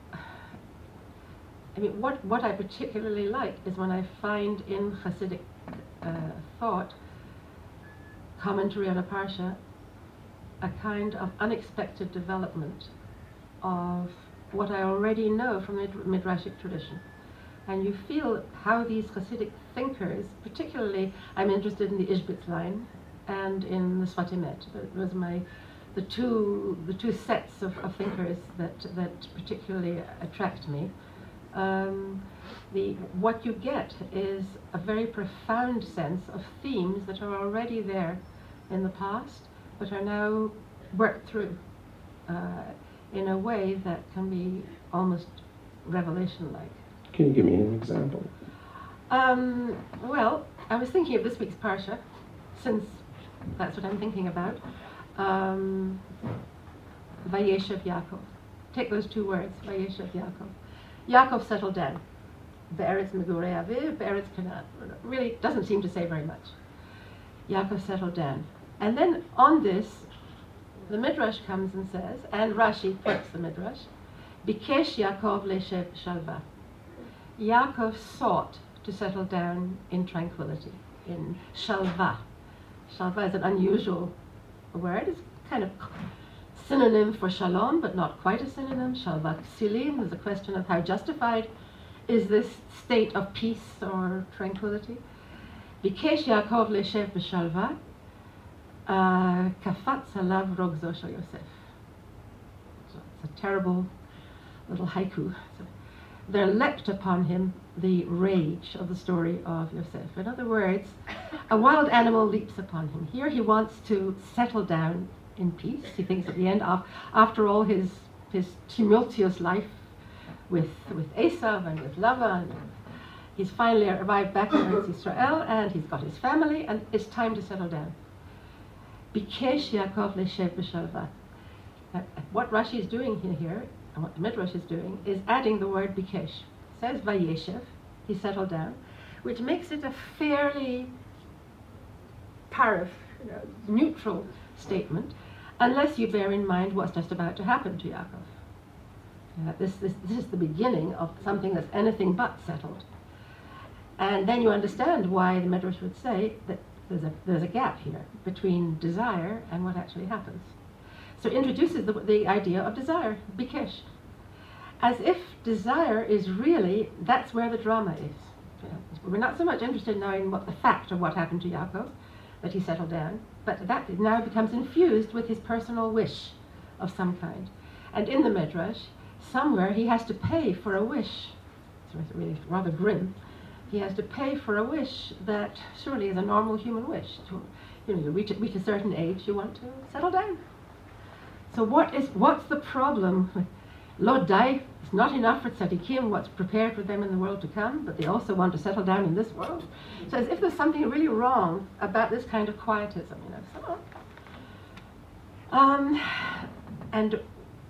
I mean, what, what I particularly like is when I find in Hasidic uh, thought, commentary on a parsha, a kind of unexpected development of what I already know from the Midrashic tradition. And you feel how these Hasidic thinkers, particularly I'm interested in the Ishbitz line and in the Sfat Emet. Those are my, the two, the two sets of, of thinkers that, that particularly attract me. Um, the, what you get is a very profound sense of themes that are already there in the past, but are now worked through uh, in a way that can be almost revelation-like. Can you give me an example? Um, well, I was thinking of this week's parsha, since that's what I'm thinking about. Um, Vayeshev Yaakov. Take those two words, Vayeshev Yaakov. Yaakov settled down. Be'eretz Megurei Aviv, Be'eretz Canaan. Really doesn't seem to say very much. Yaakov settled down. And then on this, the Midrash comes and says, and Rashi quotes the Midrash, Bikesh Yaakov leshev shalva. Yaakov sought to settle down in tranquility, in shalva. Shalva is an unusual word. It's kind of synonym for shalom, but not quite a synonym. Shalva ksilim. There's a question of how justified is this state of peace or tranquility. Bikesh Yaakov leshev b'shalva. Kafatz alav rogzo shel Yosef. So it's a terrible little haiku. So there leapt upon him the rage of the story of Yosef. In other words, a wild animal leaps upon him. Here he wants to settle down in peace. He thinks at the end, of, after all his his tumultuous life with with Esav and with Lavan, he's finally arrived back in Eretz Yisrael, and he's got his family, and it's time to settle down. Bikesh Yaakov leshev b'shalva. What Rashi is doing here, here, and what the Midrash is doing, is adding the word bikesh. It says Vayeshev, he settled down, which makes it a fairly parif, you know, neutral statement, unless you bear in mind what's just about to happen to Yaakov. Uh, this, this, this is the beginning of something that's anything but settled. And then you understand why the Midrash would say that There's a, there's a gap here between desire and what actually happens. So it introduces the, the idea of desire, bikesh. As if desire is really, that's where the drama is. You know, we're not so much interested now in what the fact of what happened to Yaakov, that he settled down, but that now becomes infused with his personal wish of some kind. And in the Midrash, somewhere he has to pay for a wish. It's really rather grim. He has to pay for a wish that surely is a normal human wish. To, you know, you reach, reach a certain age, you want to settle down. So what is what's the problem? Lo dai, it's not enough for tzaddikim, what's prepared for them in the world to come, but they also want to settle down in this world. So as if there's something really wrong about this kind of quietism, you know. So, um, and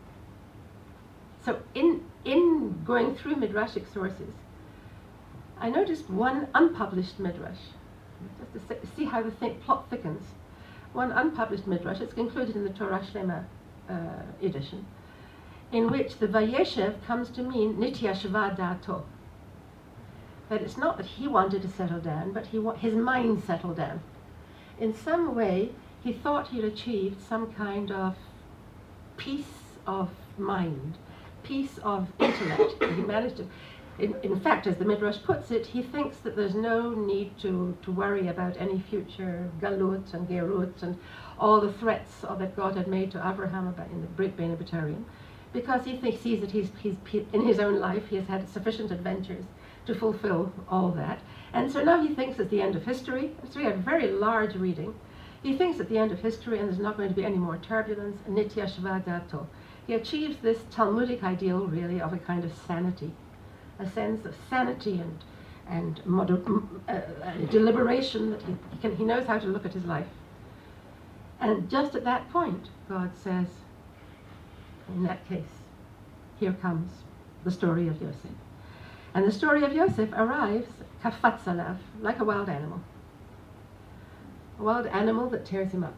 so in in going through midrashic sources, I noticed one unpublished midrash, just to see how the th- plot thickens. One unpublished midrash, it's included in the Torah Shlema uh, edition, in which the Vayeshev comes to mean Nityashva Da'ato. That it's not that he wanted to settle down, but he wa- his mind settled down. In some way, he thought he'd achieved some kind of peace of mind, peace of intellect. He managed to... In, in fact, as the Midrash puts it, he thinks that there's no need to, to worry about any future galut and gerut and all the threats of that God had made to Abraham about in the Brit Bein Abitarim, because he thinks, sees that he's, he's in his own life he has had sufficient adventures to fulfill all that, And so now he thinks it's the end of history. It's really a very large reading. He thinks at the end of history and there's not going to be any more turbulence. Nitya Shva Dato. He achieves this Talmudic ideal, really, of a kind of sanity, a sense of sanity and and moder- uh, uh, deliberation that he, he can he knows how to look at his life. And just at that point, God says, in that case, here comes the story of Yosef. And the story of Yosef arrives kafatzalav, like a wild animal. A wild animal that tears him up.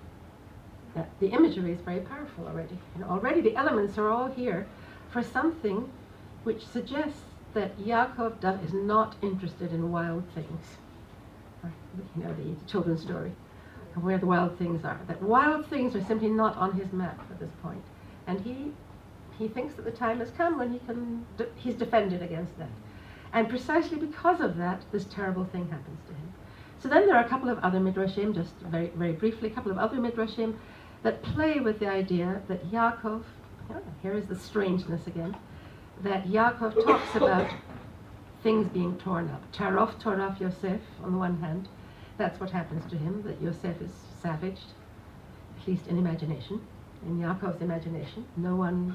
That the imagery is very powerful already. And already the elements are all here for something which suggests that Yaakov does, is not interested in wild things. Or, you know, the children's story, and where the wild things are. That wild things are simply not on his map at this point. And he he thinks that the time has come when he can, de- he's defended against that. And precisely because of that, this terrible thing happens to him. So then there are a couple of other midrashim, just very, very briefly, a couple of other midrashim that play with the idea that Yaakov, oh, here is the strangeness again, that Yaakov talks about things being torn up. Tarof Toraf Yosef, on the one hand, that's what happens to him, that Yosef is savaged, at least in imagination, in Yaakov's imagination. No one,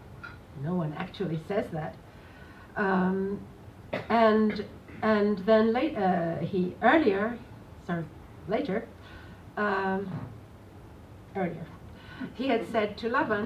no one actually says that. Um, and and then late, uh, he earlier, sorry, later, um, earlier, he had said to Lavan,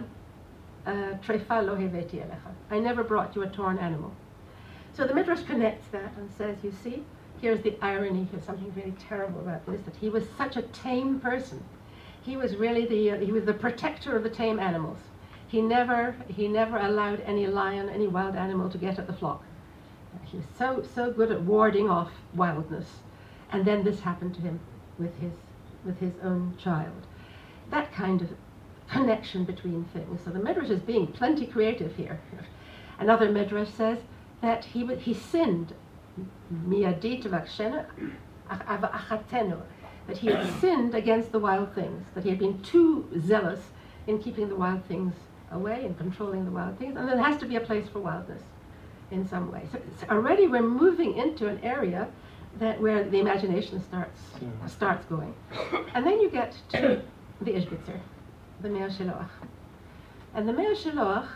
Trefa lo heveti elecha. I never brought you a torn animal. So the Midrash connects that and says, you see, here's the irony, here's something really terrible about this, that he was such a tame person. He was really the, uh, he was the protector of the tame animals. He never, he never allowed any lion, any wild animal to get at the flock. He was so, so good at warding off wildness. And then this happened to him with his, with his own child. That kind of connection between things. So the Midrash is being plenty creative here. Another Midrash says that he he sinned, miyadit v'akshena achatenu, that he had sinned against the wild things, that he had been too zealous in keeping the wild things away and controlling the wild things, and there has to be a place for wildness in some way. So, so already we're moving into an area that where the imagination starts yeah. starts going, and then you get to the Ishbitzer, the Me'er Shiloach. And the Me'er Shiloach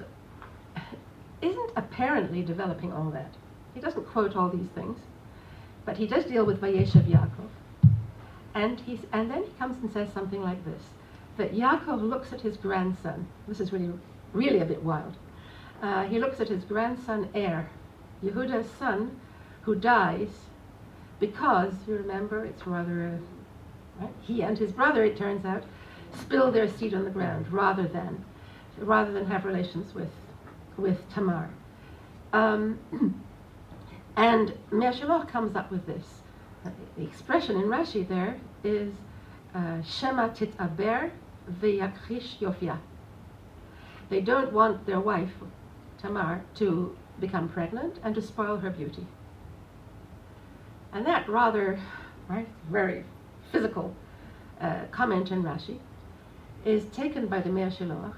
isn't apparently developing all that. He doesn't quote all these things, but he does deal with Vayeshev Yaakov. And, he's, and then he comes and says something like this, that Yaakov looks at his grandson. This is really, really a bit wild. Uh, he looks at his grandson Er, Yehuda's son, who dies because, you remember, it's rather, a, right? He and his brother, it turns out, spill their seed on the ground rather than rather than have relations with with Tamar. Um, and Me'er Shiloach comes up with this. Uh, the expression in Rashi there is Shema titaber v'yakrish yofia. They don't want their wife, Tamar, to become pregnant and to spoil her beauty. And that rather, right, very physical uh, comment in Rashi is taken by the Me'er Shiloach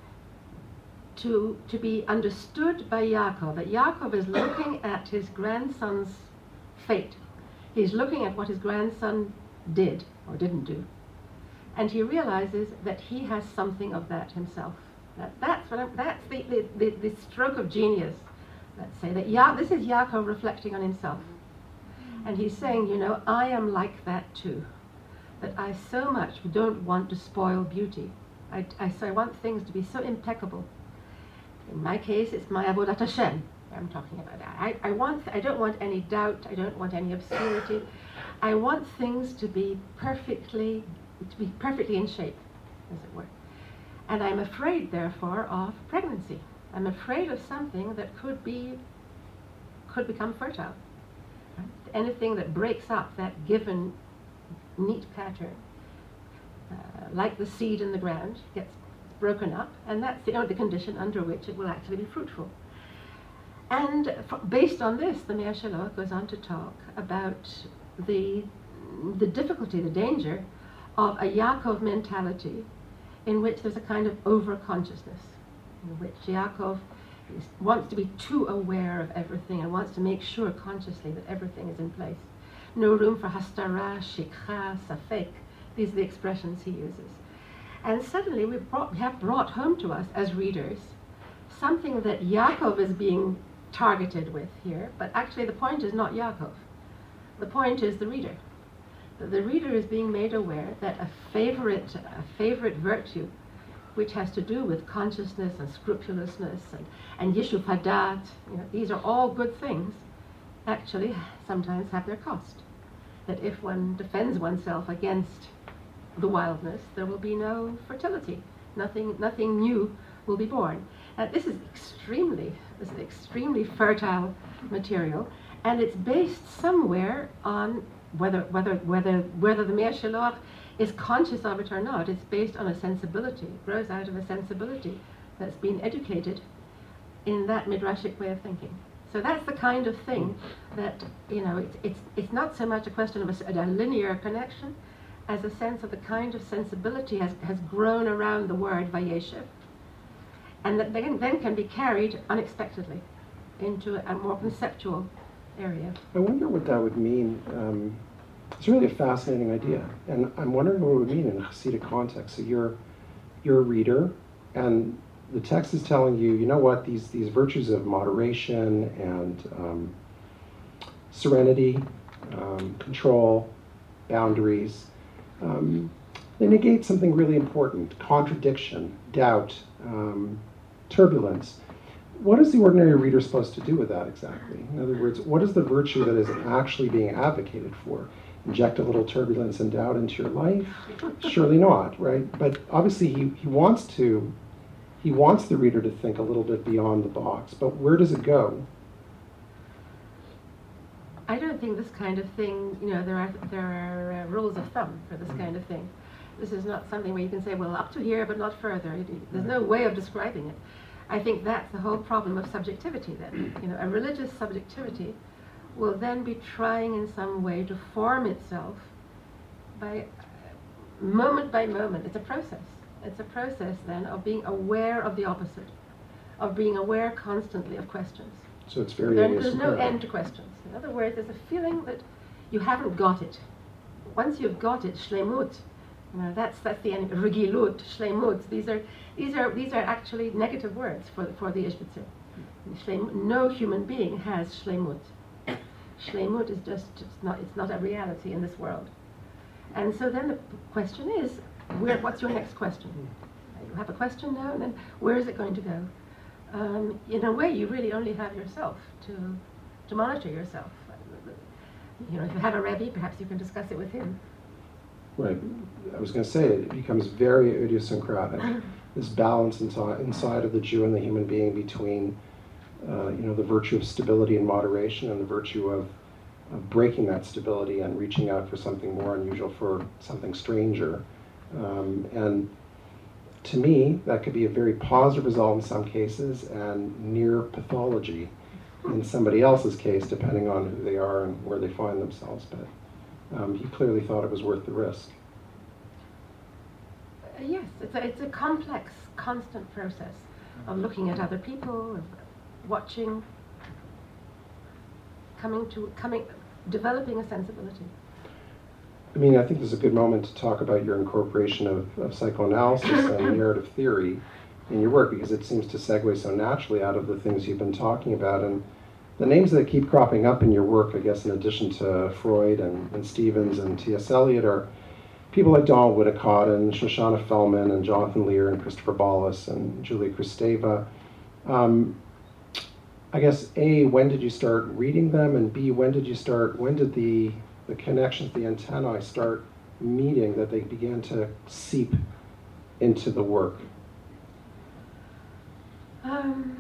to, to be understood by Yaakov, that Yaakov is looking at his grandson's fate. He's looking at what his grandson did or didn't do. And he realizes that he has something of that himself. That, that's what I'm, that's the, the, the, the stroke of genius, let's say. That ya, this is Yaakov reflecting on himself. And he's saying, you know, I am like that too. That I so much don't want to spoil beauty. I, I, so I want things to be so impeccable. In my case, it's my Avodat Hashem I'm talking about. I, I, want, I don't want any doubt. I don't want any obscurity. I want things to be perfectly, to be perfectly in shape, as it were. And I'm afraid, therefore, of pregnancy. I'm afraid of something that could be, could become fertile. Right? Anything that breaks up that given neat pattern, uh, like the seed in the ground, gets broken up, and that's the only condition under which it will actually be fruitful. And for, based on this, the Me'er Shiloach goes on to talk about the the difficulty, the danger of a Yaakov mentality in which there's a kind of over-consciousness, in which Yaakov He wants to be too aware of everything and wants to make sure consciously that everything is in place. No room for hastara, shikha, safek. These are the expressions he uses. And suddenly we, brought, we have brought home to us as readers something that Yaakov is being targeted with here, but actually the point is not Yaakov. The point is the reader. That the reader is being made aware that a favorite, a favorite virtue, which has to do with consciousness and scrupulousness and, and yishuv hadat, you know, these are all good things, actually sometimes have their cost. That if one defends oneself against the wildness, there will be no fertility. Nothing, nothing new will be born. Uh, this is extremely, this is extremely fertile material, and it's based somewhere on whether, whether, whether, whether the Me'er Sheloach is conscious of it or not. It's based on a sensibility. It grows out of a sensibility that's been educated in that midrashic way of thinking. So that's the kind of thing that, you know, it's, it's, it's not so much a question of a, a linear connection as a sense of the kind of sensibility has, has grown around the word Vayeshev, and that then, then can be carried unexpectedly into a more conceptual area. I wonder what that would mean. Um, it's really a fascinating idea, and I'm wondering what it would mean in a Hasidic context. So you're, you're a reader, and the text is telling you, you know what, these, these virtues of moderation and um, serenity, um, control, boundaries, um, they negate something really important: contradiction, doubt, um, turbulence. What is the ordinary reader supposed to do with that exactly? In other words, what is the virtue that is actually being advocated for? Inject a little turbulence and doubt into your life? Surely not, right? But obviously he, he wants to, he wants the reader to think a little bit beyond the box. But where does it go? I don't think this kind of thing, you know, there are, there are uh, rules of thumb for this kind of thing. This is not something where you can say, well, up to here, but not further. It, there's no way of describing it. I think that's the whole problem of subjectivity then. You know, a religious subjectivity will then be trying in some way to form itself by uh, moment by moment. It's a process. It's a process then of being aware of the opposite, of being aware constantly of questions. So it's very There, there's no end to questions. In other words, there's a feeling that you haven't got it. Once you've got it, shlemut, you know, that's that's the end. Regilut, shlemut. These are these are these are actually negative words for for the Ishbitzer. Shlem, no human being has shlemut. Shlemut is just it's not it's not a reality in this world. And so then the question is, where? What's your next question? You have a question now, and then where is it going to go? Um, in a way, you really only have yourself to to monitor yourself. You know, if you have a Rebbe, perhaps you can discuss it with him. Right. I was going to say, it becomes very idiosyncratic, this balance inside, inside of the Jew and the human being between, uh, you know, the virtue of stability and moderation and the virtue of, of breaking that stability and reaching out for something more unusual, for something stranger. Um, and to me, that could be a very positive result in some cases and near pathology in somebody else's case, depending on who they are and where they find themselves. But um, he clearly thought it was worth the risk. Uh, yes, it's a, it's a complex, constant process of looking at other people, of watching, coming to, coming, developing a sensibility. I mean, I think this is a good moment to talk about your incorporation of, of psychoanalysis and narrative theory in your work, because it seems to segue so naturally out of the things you've been talking about. And the names that keep cropping up in your work, I guess, in addition to Freud and, and Stevens and T S Eliot, are people like Donald Winnicott and Shoshana Fellman and Jonathan Lear and Christopher Bollas and Julia Kristeva. Um, I guess, A, when did you start reading them? And B, when did you start, when did the, the connections, the antennae start meeting, that they began to seep into the work? Um,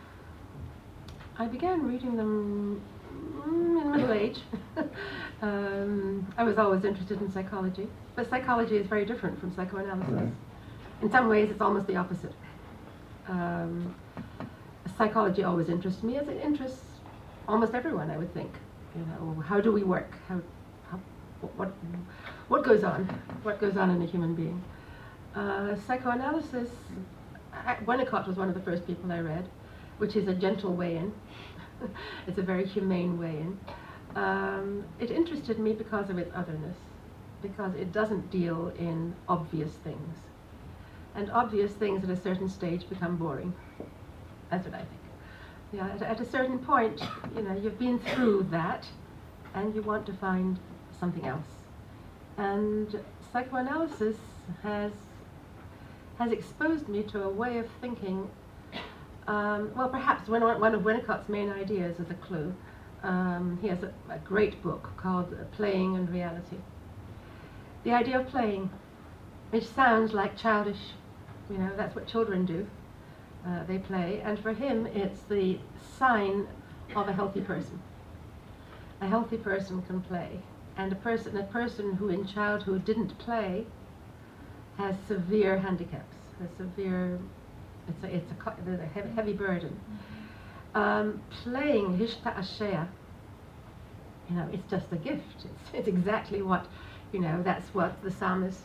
I began reading them mm, in middle age. um, I was always interested in psychology, but psychology is very different from psychoanalysis. Right. In some ways, it's almost the opposite. Um, psychology always interested me, as it interests almost everyone, I would think. You know, how do we work? How, how, what, what goes on? What goes on in a human being? Uh, psychoanalysis. I, Winnicott was one of the first people I read, which is a gentle way in. It's a very humane way in. Um, it interested me because of its otherness, because it doesn't deal in obvious things. And obvious things at a certain stage become boring. That's what I think. Yeah, at, at a certain point, you know, you've been through that, and you want to find something else. And psychoanalysis has has exposed me to a way of thinking. Um, well, perhaps one, one of Winnicott's main ideas is a clue. Um, he has a, a great book called Playing and Reality. The idea of playing, which sounds like childish, you know, that's what children do. Uh, they play, and for him it's the sign of a healthy person. A healthy person can play, and a person, a person who in childhood didn't play has severe handicaps, has severe, it's a, it's a, a heavy, heavy burden. Um, playing Hishta Ashea, you know, it's just a gift. It's, it's exactly what, you know, that's what the psalmist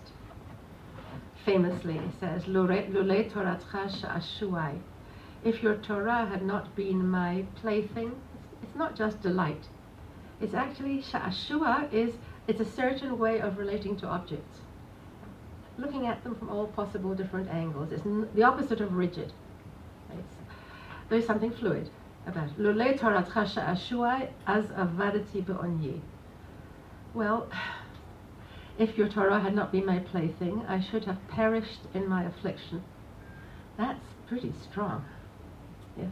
famously says, Lulei Toratcha Sha'ashuai. If your Torah had not been my plaything, it's, it's not just delight. It's actually, Sha'ashua is, it's a certain way of relating to objects. Looking at them from all possible different angles. It's n- the opposite of rigid. It's, there's something fluid about it. Lulei Toratcha Sha'ashuai az avadati be'onyi. Well, if your Torah had not been my plaything, I should have perished in my affliction. That's pretty strong. Yes.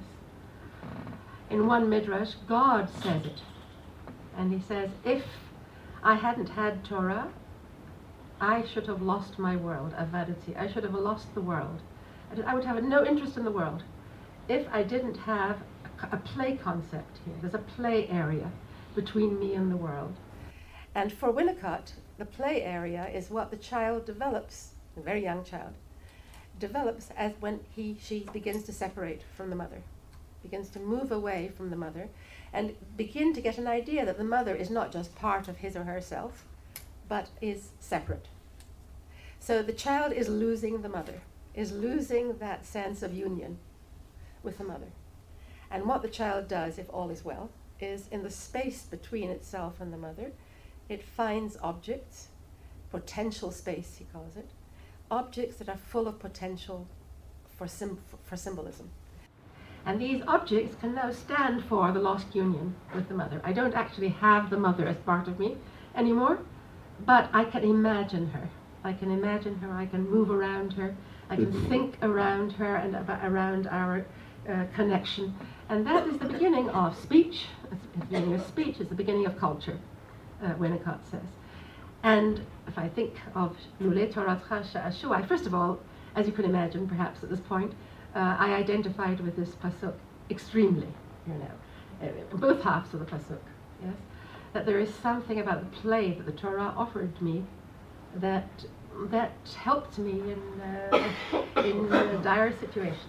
In one midrash, God says it. And he says, if I hadn't had Torah, I should have lost my world, avadati. I should have lost the world. I would have no interest in the world if I didn't have a, a play concept here. There's a play area between me and the world. And for Winnicott, the play area is what the child develops, a very young child, develops as when he, she begins to separate from the mother, begins to move away from the mother, and begin to get an idea that the mother is not just part of his or herself, but is separate. So the child is losing the mother, is losing that sense of union with the mother. And what the child does, if all is well, is in the space between itself and the mother, it finds objects, potential space, he calls it, objects that are full of potential for, sim- for symbolism. And these objects can now stand for the lost union with the mother. I don't actually have the mother as part of me anymore, but I can imagine her. I can imagine her, I can move around her, I can think around her and about, around our uh, connection. And that is the beginning of speech. It's the beginning of speech, it's the beginning of culture. Uh, Winnicott says. And if I think of Lulei Toratcha Sha'ashuai, first of all, as you can imagine, perhaps at this point, uh, I identified with this pasuk extremely, you know, uh, both halves of the pasuk, yes? That there is something about the play that the Torah offered me that that helped me in, uh, in uh, dire situations.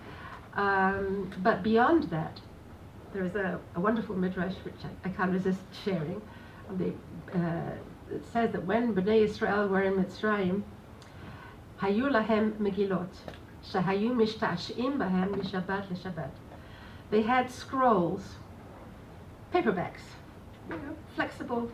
Um, but beyond that, there is a, a wonderful midrash which I, I can't resist sharing. The, uh, it says that when Bnei Israel were in Mitzrayim, hayu lahem megilot, shehayu mishtashim bahem mishabat leshabat. They had scrolls, paperbacks, you know, flexible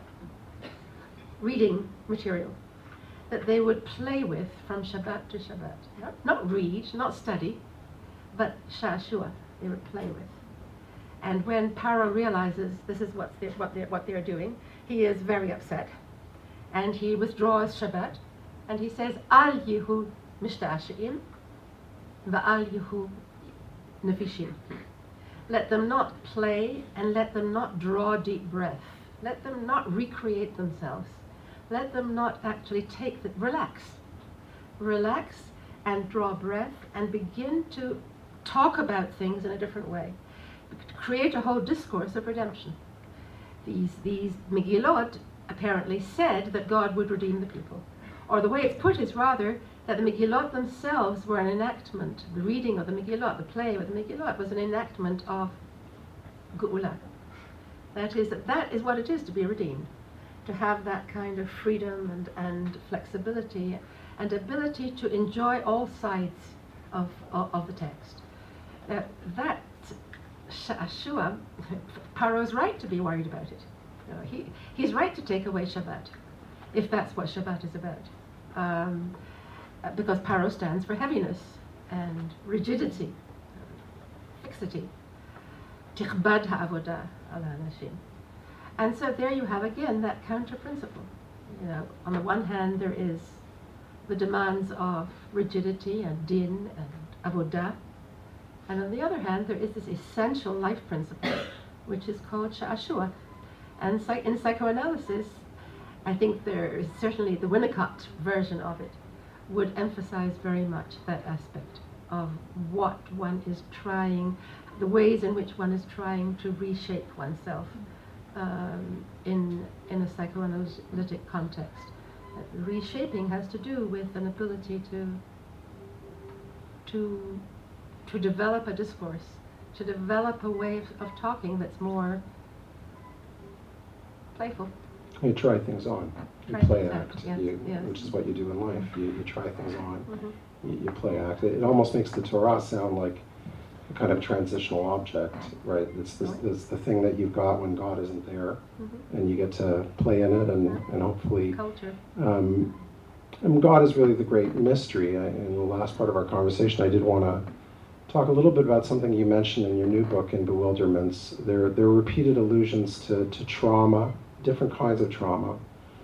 reading material that they would play with from Shabbat to Shabbat. Not, not read, not study, but sha'ashua, they would play with. And when Paro realizes this is what they're, what, they're, what they're doing, he is very upset. And he withdraws Shabbat, and he says, Al yihu mishta'ashim, va'al yihu nefishim. Let them not play, and let them not draw deep breath. Let them not recreate themselves. Let them not actually take the, relax. Relax and draw breath and begin to talk about things in a different way. Create a whole discourse of redemption. These, these Megillot apparently said that God would redeem the people. Or the way it's put is rather that the Megillot themselves were an enactment. The reading of the Megillot, the play of the Megillot, was an enactment of Geula. That is, that, that is what it is to be redeemed. To have that kind of freedom and, and flexibility and ability to enjoy all sides of, of, of the text. Uh, that Sha'ashua, Paro's right to be worried about it. You know, he, he's right to take away Shabbat, if that's what Shabbat is about. Um, because Paro stands for heaviness and rigidity, fixity. Tichbad ha'avodah ala anashim. And so there you have again that counter principle. You know, on the one hand there is the demands of rigidity and din and avodah, and on the other hand there is this essential life principle, which is called sha'ashua. And in psychoanalysis, I think there is certainly the Winnicott version of it would emphasize very much that aspect of what one is trying, the ways in which one is trying to reshape oneself um, in in a psychoanalytic context. Uh, reshaping has to do with an ability to to to develop a discourse, to develop a way of, of talking that's more playful. You try things on. You Try play things act, out, yes, you, yes. which is what you do in life. You, you try things on. Mm-hmm. You, you play act. It, it almost makes the Torah sound like a kind of transitional object, right? It's, this, it's the thing that you've got when God isn't there, Mm-hmm. and you get to play in it, and, Yeah. and hopefully... Culture. Um, and God is really the great mystery. I, in the last part of our conversation, I did want to talk a little bit about something you mentioned in your new book, In Bewilderments. There, there are repeated allusions to, to trauma, different kinds of trauma.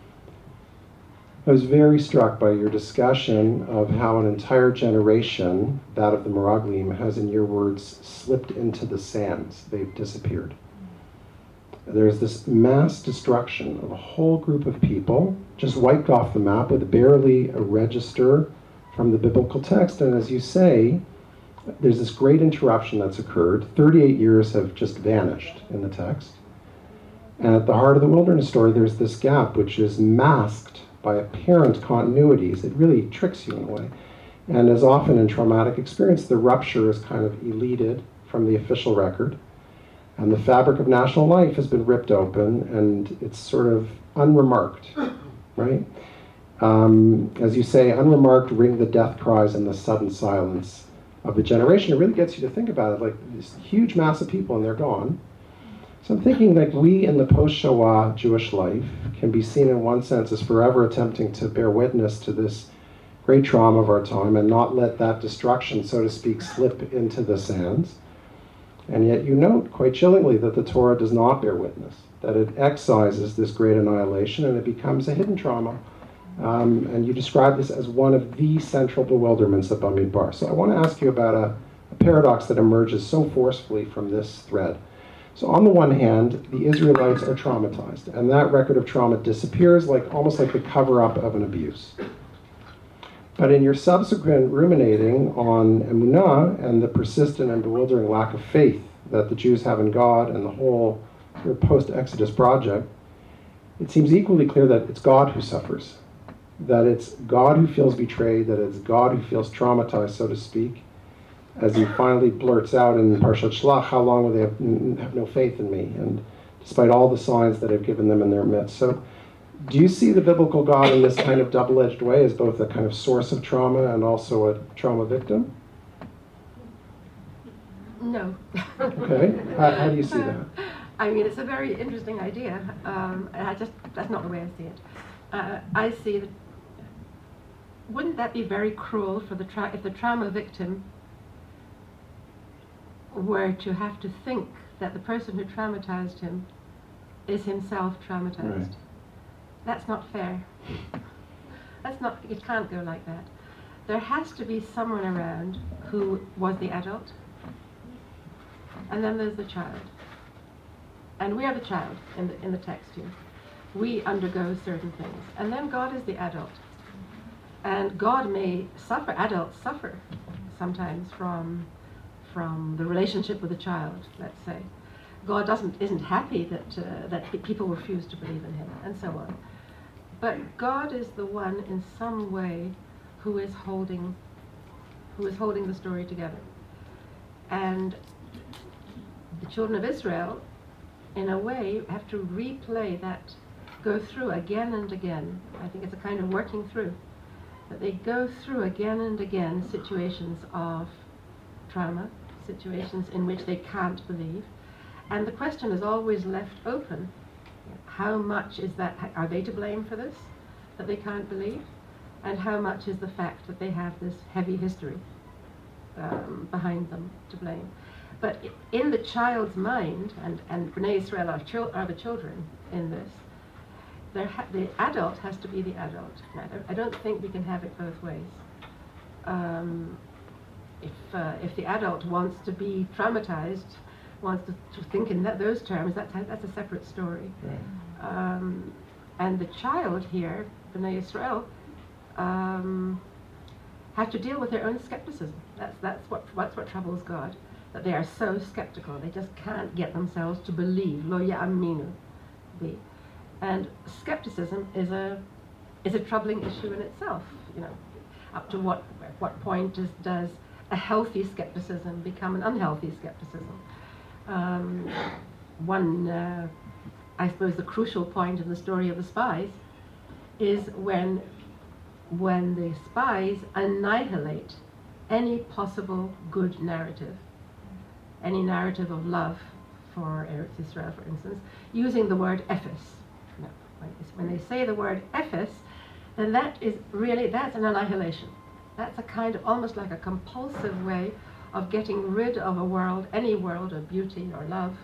I was very struck by your discussion of how an entire generation, that of the Meraglim, has, in your words, slipped into the sands. They've disappeared. There's this mass destruction of a whole group of people, just wiped off the map with barely a register from the biblical text. And as you say, there's this great interruption that's occurred. thirty-eight years have just vanished in the text. And at the heart of the wilderness story, there's this gap which is masked by apparent continuities. It really tricks you in a way. And as often in traumatic experience, the rupture is kind of elided from the official record. And the fabric of national life has been ripped open, and it's sort of unremarked, right? Um, as you say, unremarked ring the death cries and the sudden silence of the generation. It really gets you to think about it, like this huge mass of people, and they're gone. So I'm thinking like we in the post-Shoah Jewish life can be seen in one sense as forever attempting to bear witness to this great trauma of our time and not let that destruction, so to speak, slip into the sands. And yet you note quite chillingly that the Torah does not bear witness, that it excises this great annihilation and it becomes a hidden trauma. Um, and you describe this as one of the central bewilderments of Bamidbar. So I want to ask you about a, a paradox that emerges so forcefully from this thread. So on the one hand, the Israelites are traumatized, and that record of trauma disappears like almost like the cover-up of an abuse. But in your subsequent ruminating on emunah and the persistent and bewildering lack of faith that the Jews have in God and the whole your post-Exodus project, it seems equally clear that it's God who suffers, that it's God who feels betrayed, that it's God who feels traumatized, so to speak, as he finally blurts out in Parshat Shlach, how long will they have, have no faith in me, and despite all the signs that I've given them in their midst. So do you see the biblical God in this kind of double-edged way as both a kind of source of trauma and also a trauma victim? No. Okay. How, how do you see that? I mean, it's a very interesting idea. Um, and I just, that's not the way I see it. Uh, I see that, wouldn't that be very cruel for the tra- if the trauma victim were to have to think that the person who traumatized him is himself traumatized? Right. That's not fair. That's not, it can't go like that. There has to be someone around who was the adult, and then there's the child. And we are the child in the, in the text here. We undergo certain things. And then God is the adult. And God may suffer, adults suffer sometimes from, from the relationship with the child, let's say. God doesn't, isn't happy that, uh, that people refuse to believe in him, and so on. But God is the one in some way who is holding, who is holding the story together. And the children of Israel, in a way, have to replay that, go through again and again. I think it's a kind of working through. That they go through again and again situations of trauma, situations in which they can't believe. And the question is always left open. How much is that, are they to blame for this, that they can't believe? And how much is the fact that they have this heavy history um, behind them to blame? But in the child's mind, and, and B'nai Israel are, chil- are the children in this, ha- the adult has to be the adult. I don't, I don't think we can have it both ways. Um, if, uh, if the adult wants to be traumatized, wants to, to think in that, those terms, that's, that's a separate story. Right. Um, and the child here, B'nai Israel, um, have to deal with their own skepticism. That's, that's, what, that's what troubles God, that they are so skeptical. They just can't get themselves to believe. Lo ya'aminu bi. And skepticism is a, is a troubling issue in itself. You know, up to what, what point does, does a healthy skepticism become an unhealthy skepticism? Um, one, uh, I suppose, the crucial point in the story of the spies is when, when the spies annihilate any possible good narrative, any narrative of love for Eretz Israel, for instance, using the word ephes. No, when they say the word ephes, then that is really, that's an annihilation. That's a kind of, almost like a compulsive way of getting rid of a world, any world of beauty or love.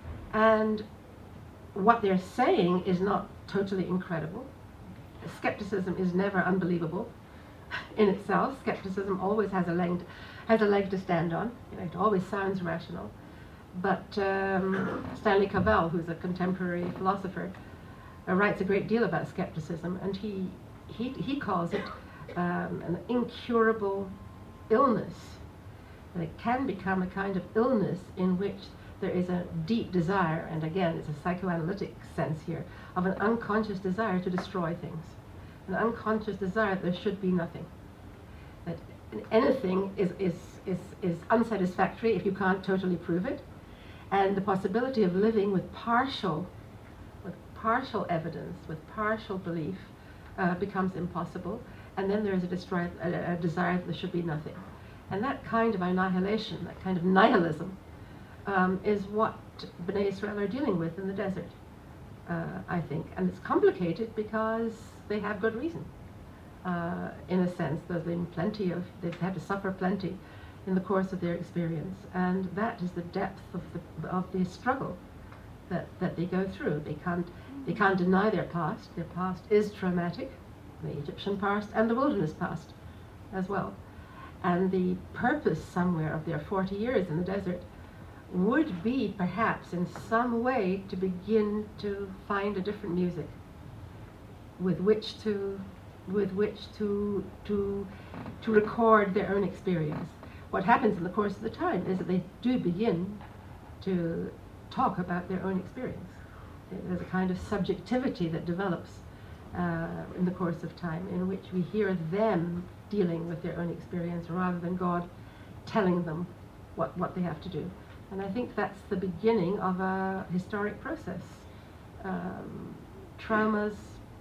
And what they're saying is not totally incredible. Skepticism is never unbelievable in itself. Skepticism always has a leg, has a leg to stand on. You know, it always sounds rational. But um, Stanley Cavell, who's a contemporary philosopher, uh, writes a great deal about skepticism, and he he, he calls it um, an incurable illness. And it can become a kind of illness in which there is a deep desire, and again, it's a psychoanalytic sense here, of an unconscious desire to destroy things. An unconscious desire that there should be nothing. That anything is, is, is, is unsatisfactory if you can't totally prove it. And the possibility of living with partial, with partial evidence, with partial belief, uh, becomes impossible. And then there is a, destroy, a, a desire that there should be nothing. And that kind of annihilation, that kind of nihilism, um, is what B'nai Israel are dealing with in the desert, uh, I think. And it's complicated because they have good reason. Uh, in a sense, there's been plenty of, they've had to suffer plenty in the course of their experience. And that is the depth of the, of the struggle that, that they go through. They can't, they can't deny their past. Their past is traumatic, the Egyptian past and the wilderness past as well. And the purpose somewhere of their forty years in the desert would be perhaps in some way to begin to find a different music with which to with which to to to record their own experience. What happens in the course of the time is that they do begin to talk about their own experience. There's a kind of subjectivity that develops uh, in the course of time in which we hear them dealing with their own experience rather than God telling them what, what they have to do. And I think that's the beginning of a historic process. Um, traumas,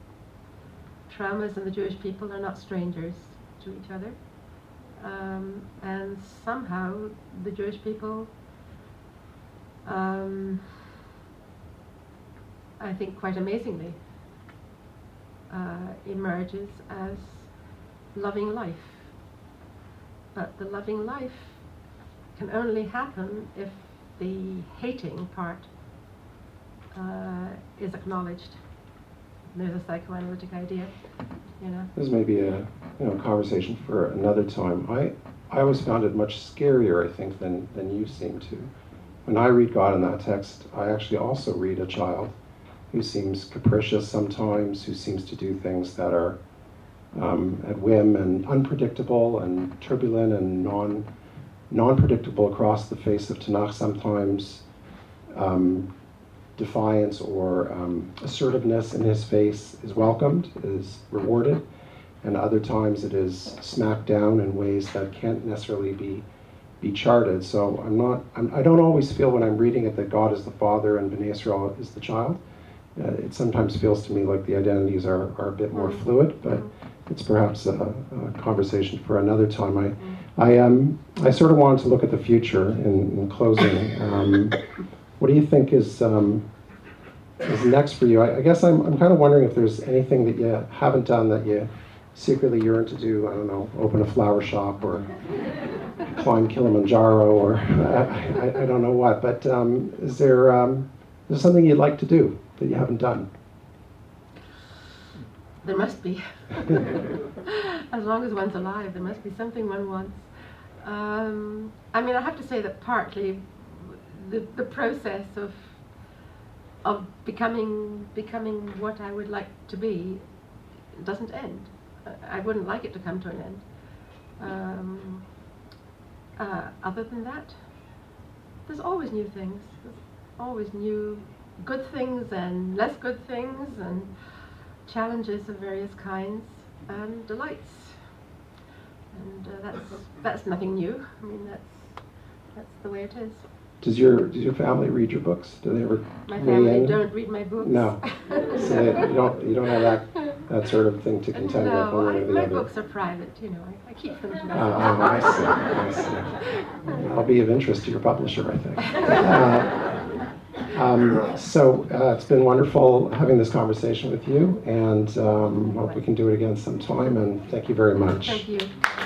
traumas and the Jewish people are not strangers to each other. Um, and somehow the Jewish people, um, I think quite amazingly, uh, emerges as loving life. But the loving life can only happen if the hating part uh, is acknowledged. There's a psychoanalytic idea, you know. This may be a you know conversation for another time. I I always found it much scarier, I think, than than you seem to. When I read God in that text, I actually also read a child who seems capricious sometimes, who seems to do things that are um, at whim and unpredictable and turbulent and non non-predictable across the face of Tanakh sometimes. Um, defiance or um, assertiveness in his face is welcomed, is rewarded, and other times it is smacked down in ways that can't necessarily be be charted. So I'm not, I'm, I don't always feel when I'm reading it that God is the father and B'nai Israel is the child. Uh, it sometimes feels to me like the identities are, are a bit more fluid, but it's perhaps a, a conversation for another time. I, I, um, I sort of wanted to look at the future in, in closing. Um, what do you think is um, is next for you? I, I guess I'm, I'm kind of wondering if there's anything that you haven't done that you secretly yearn to do. I don't know, open a flower shop or climb Kilimanjaro, or I, I, I don't know what. But um, is there um, is there something you'd like to do that you haven't done? There must be. As long as one's alive, there must be something one wants. Um, I mean, I have to say that partly the, the process of of becoming becoming what I would like to be doesn't end. I wouldn't like it to come to an end. Um, uh, other than that, there's always new things. There's always new good things and less good things, and challenges of various kinds, and delights. And uh, that's that's nothing new. I mean, that's that's the way it is. Does your does your family read your books? Do they ever? My weigh family in? don't read my books. No, so they, you don't you don't have that that sort of thing to contend no, with one way I, or the my other. books are private. You know, I, I keep them to Oh, myself. oh, I see. I see. I'll be of interest to your publisher, I think. Uh, um, so uh, it's been wonderful having this conversation with you, and um, hope we can do it again sometime. And thank you very much. Thank you.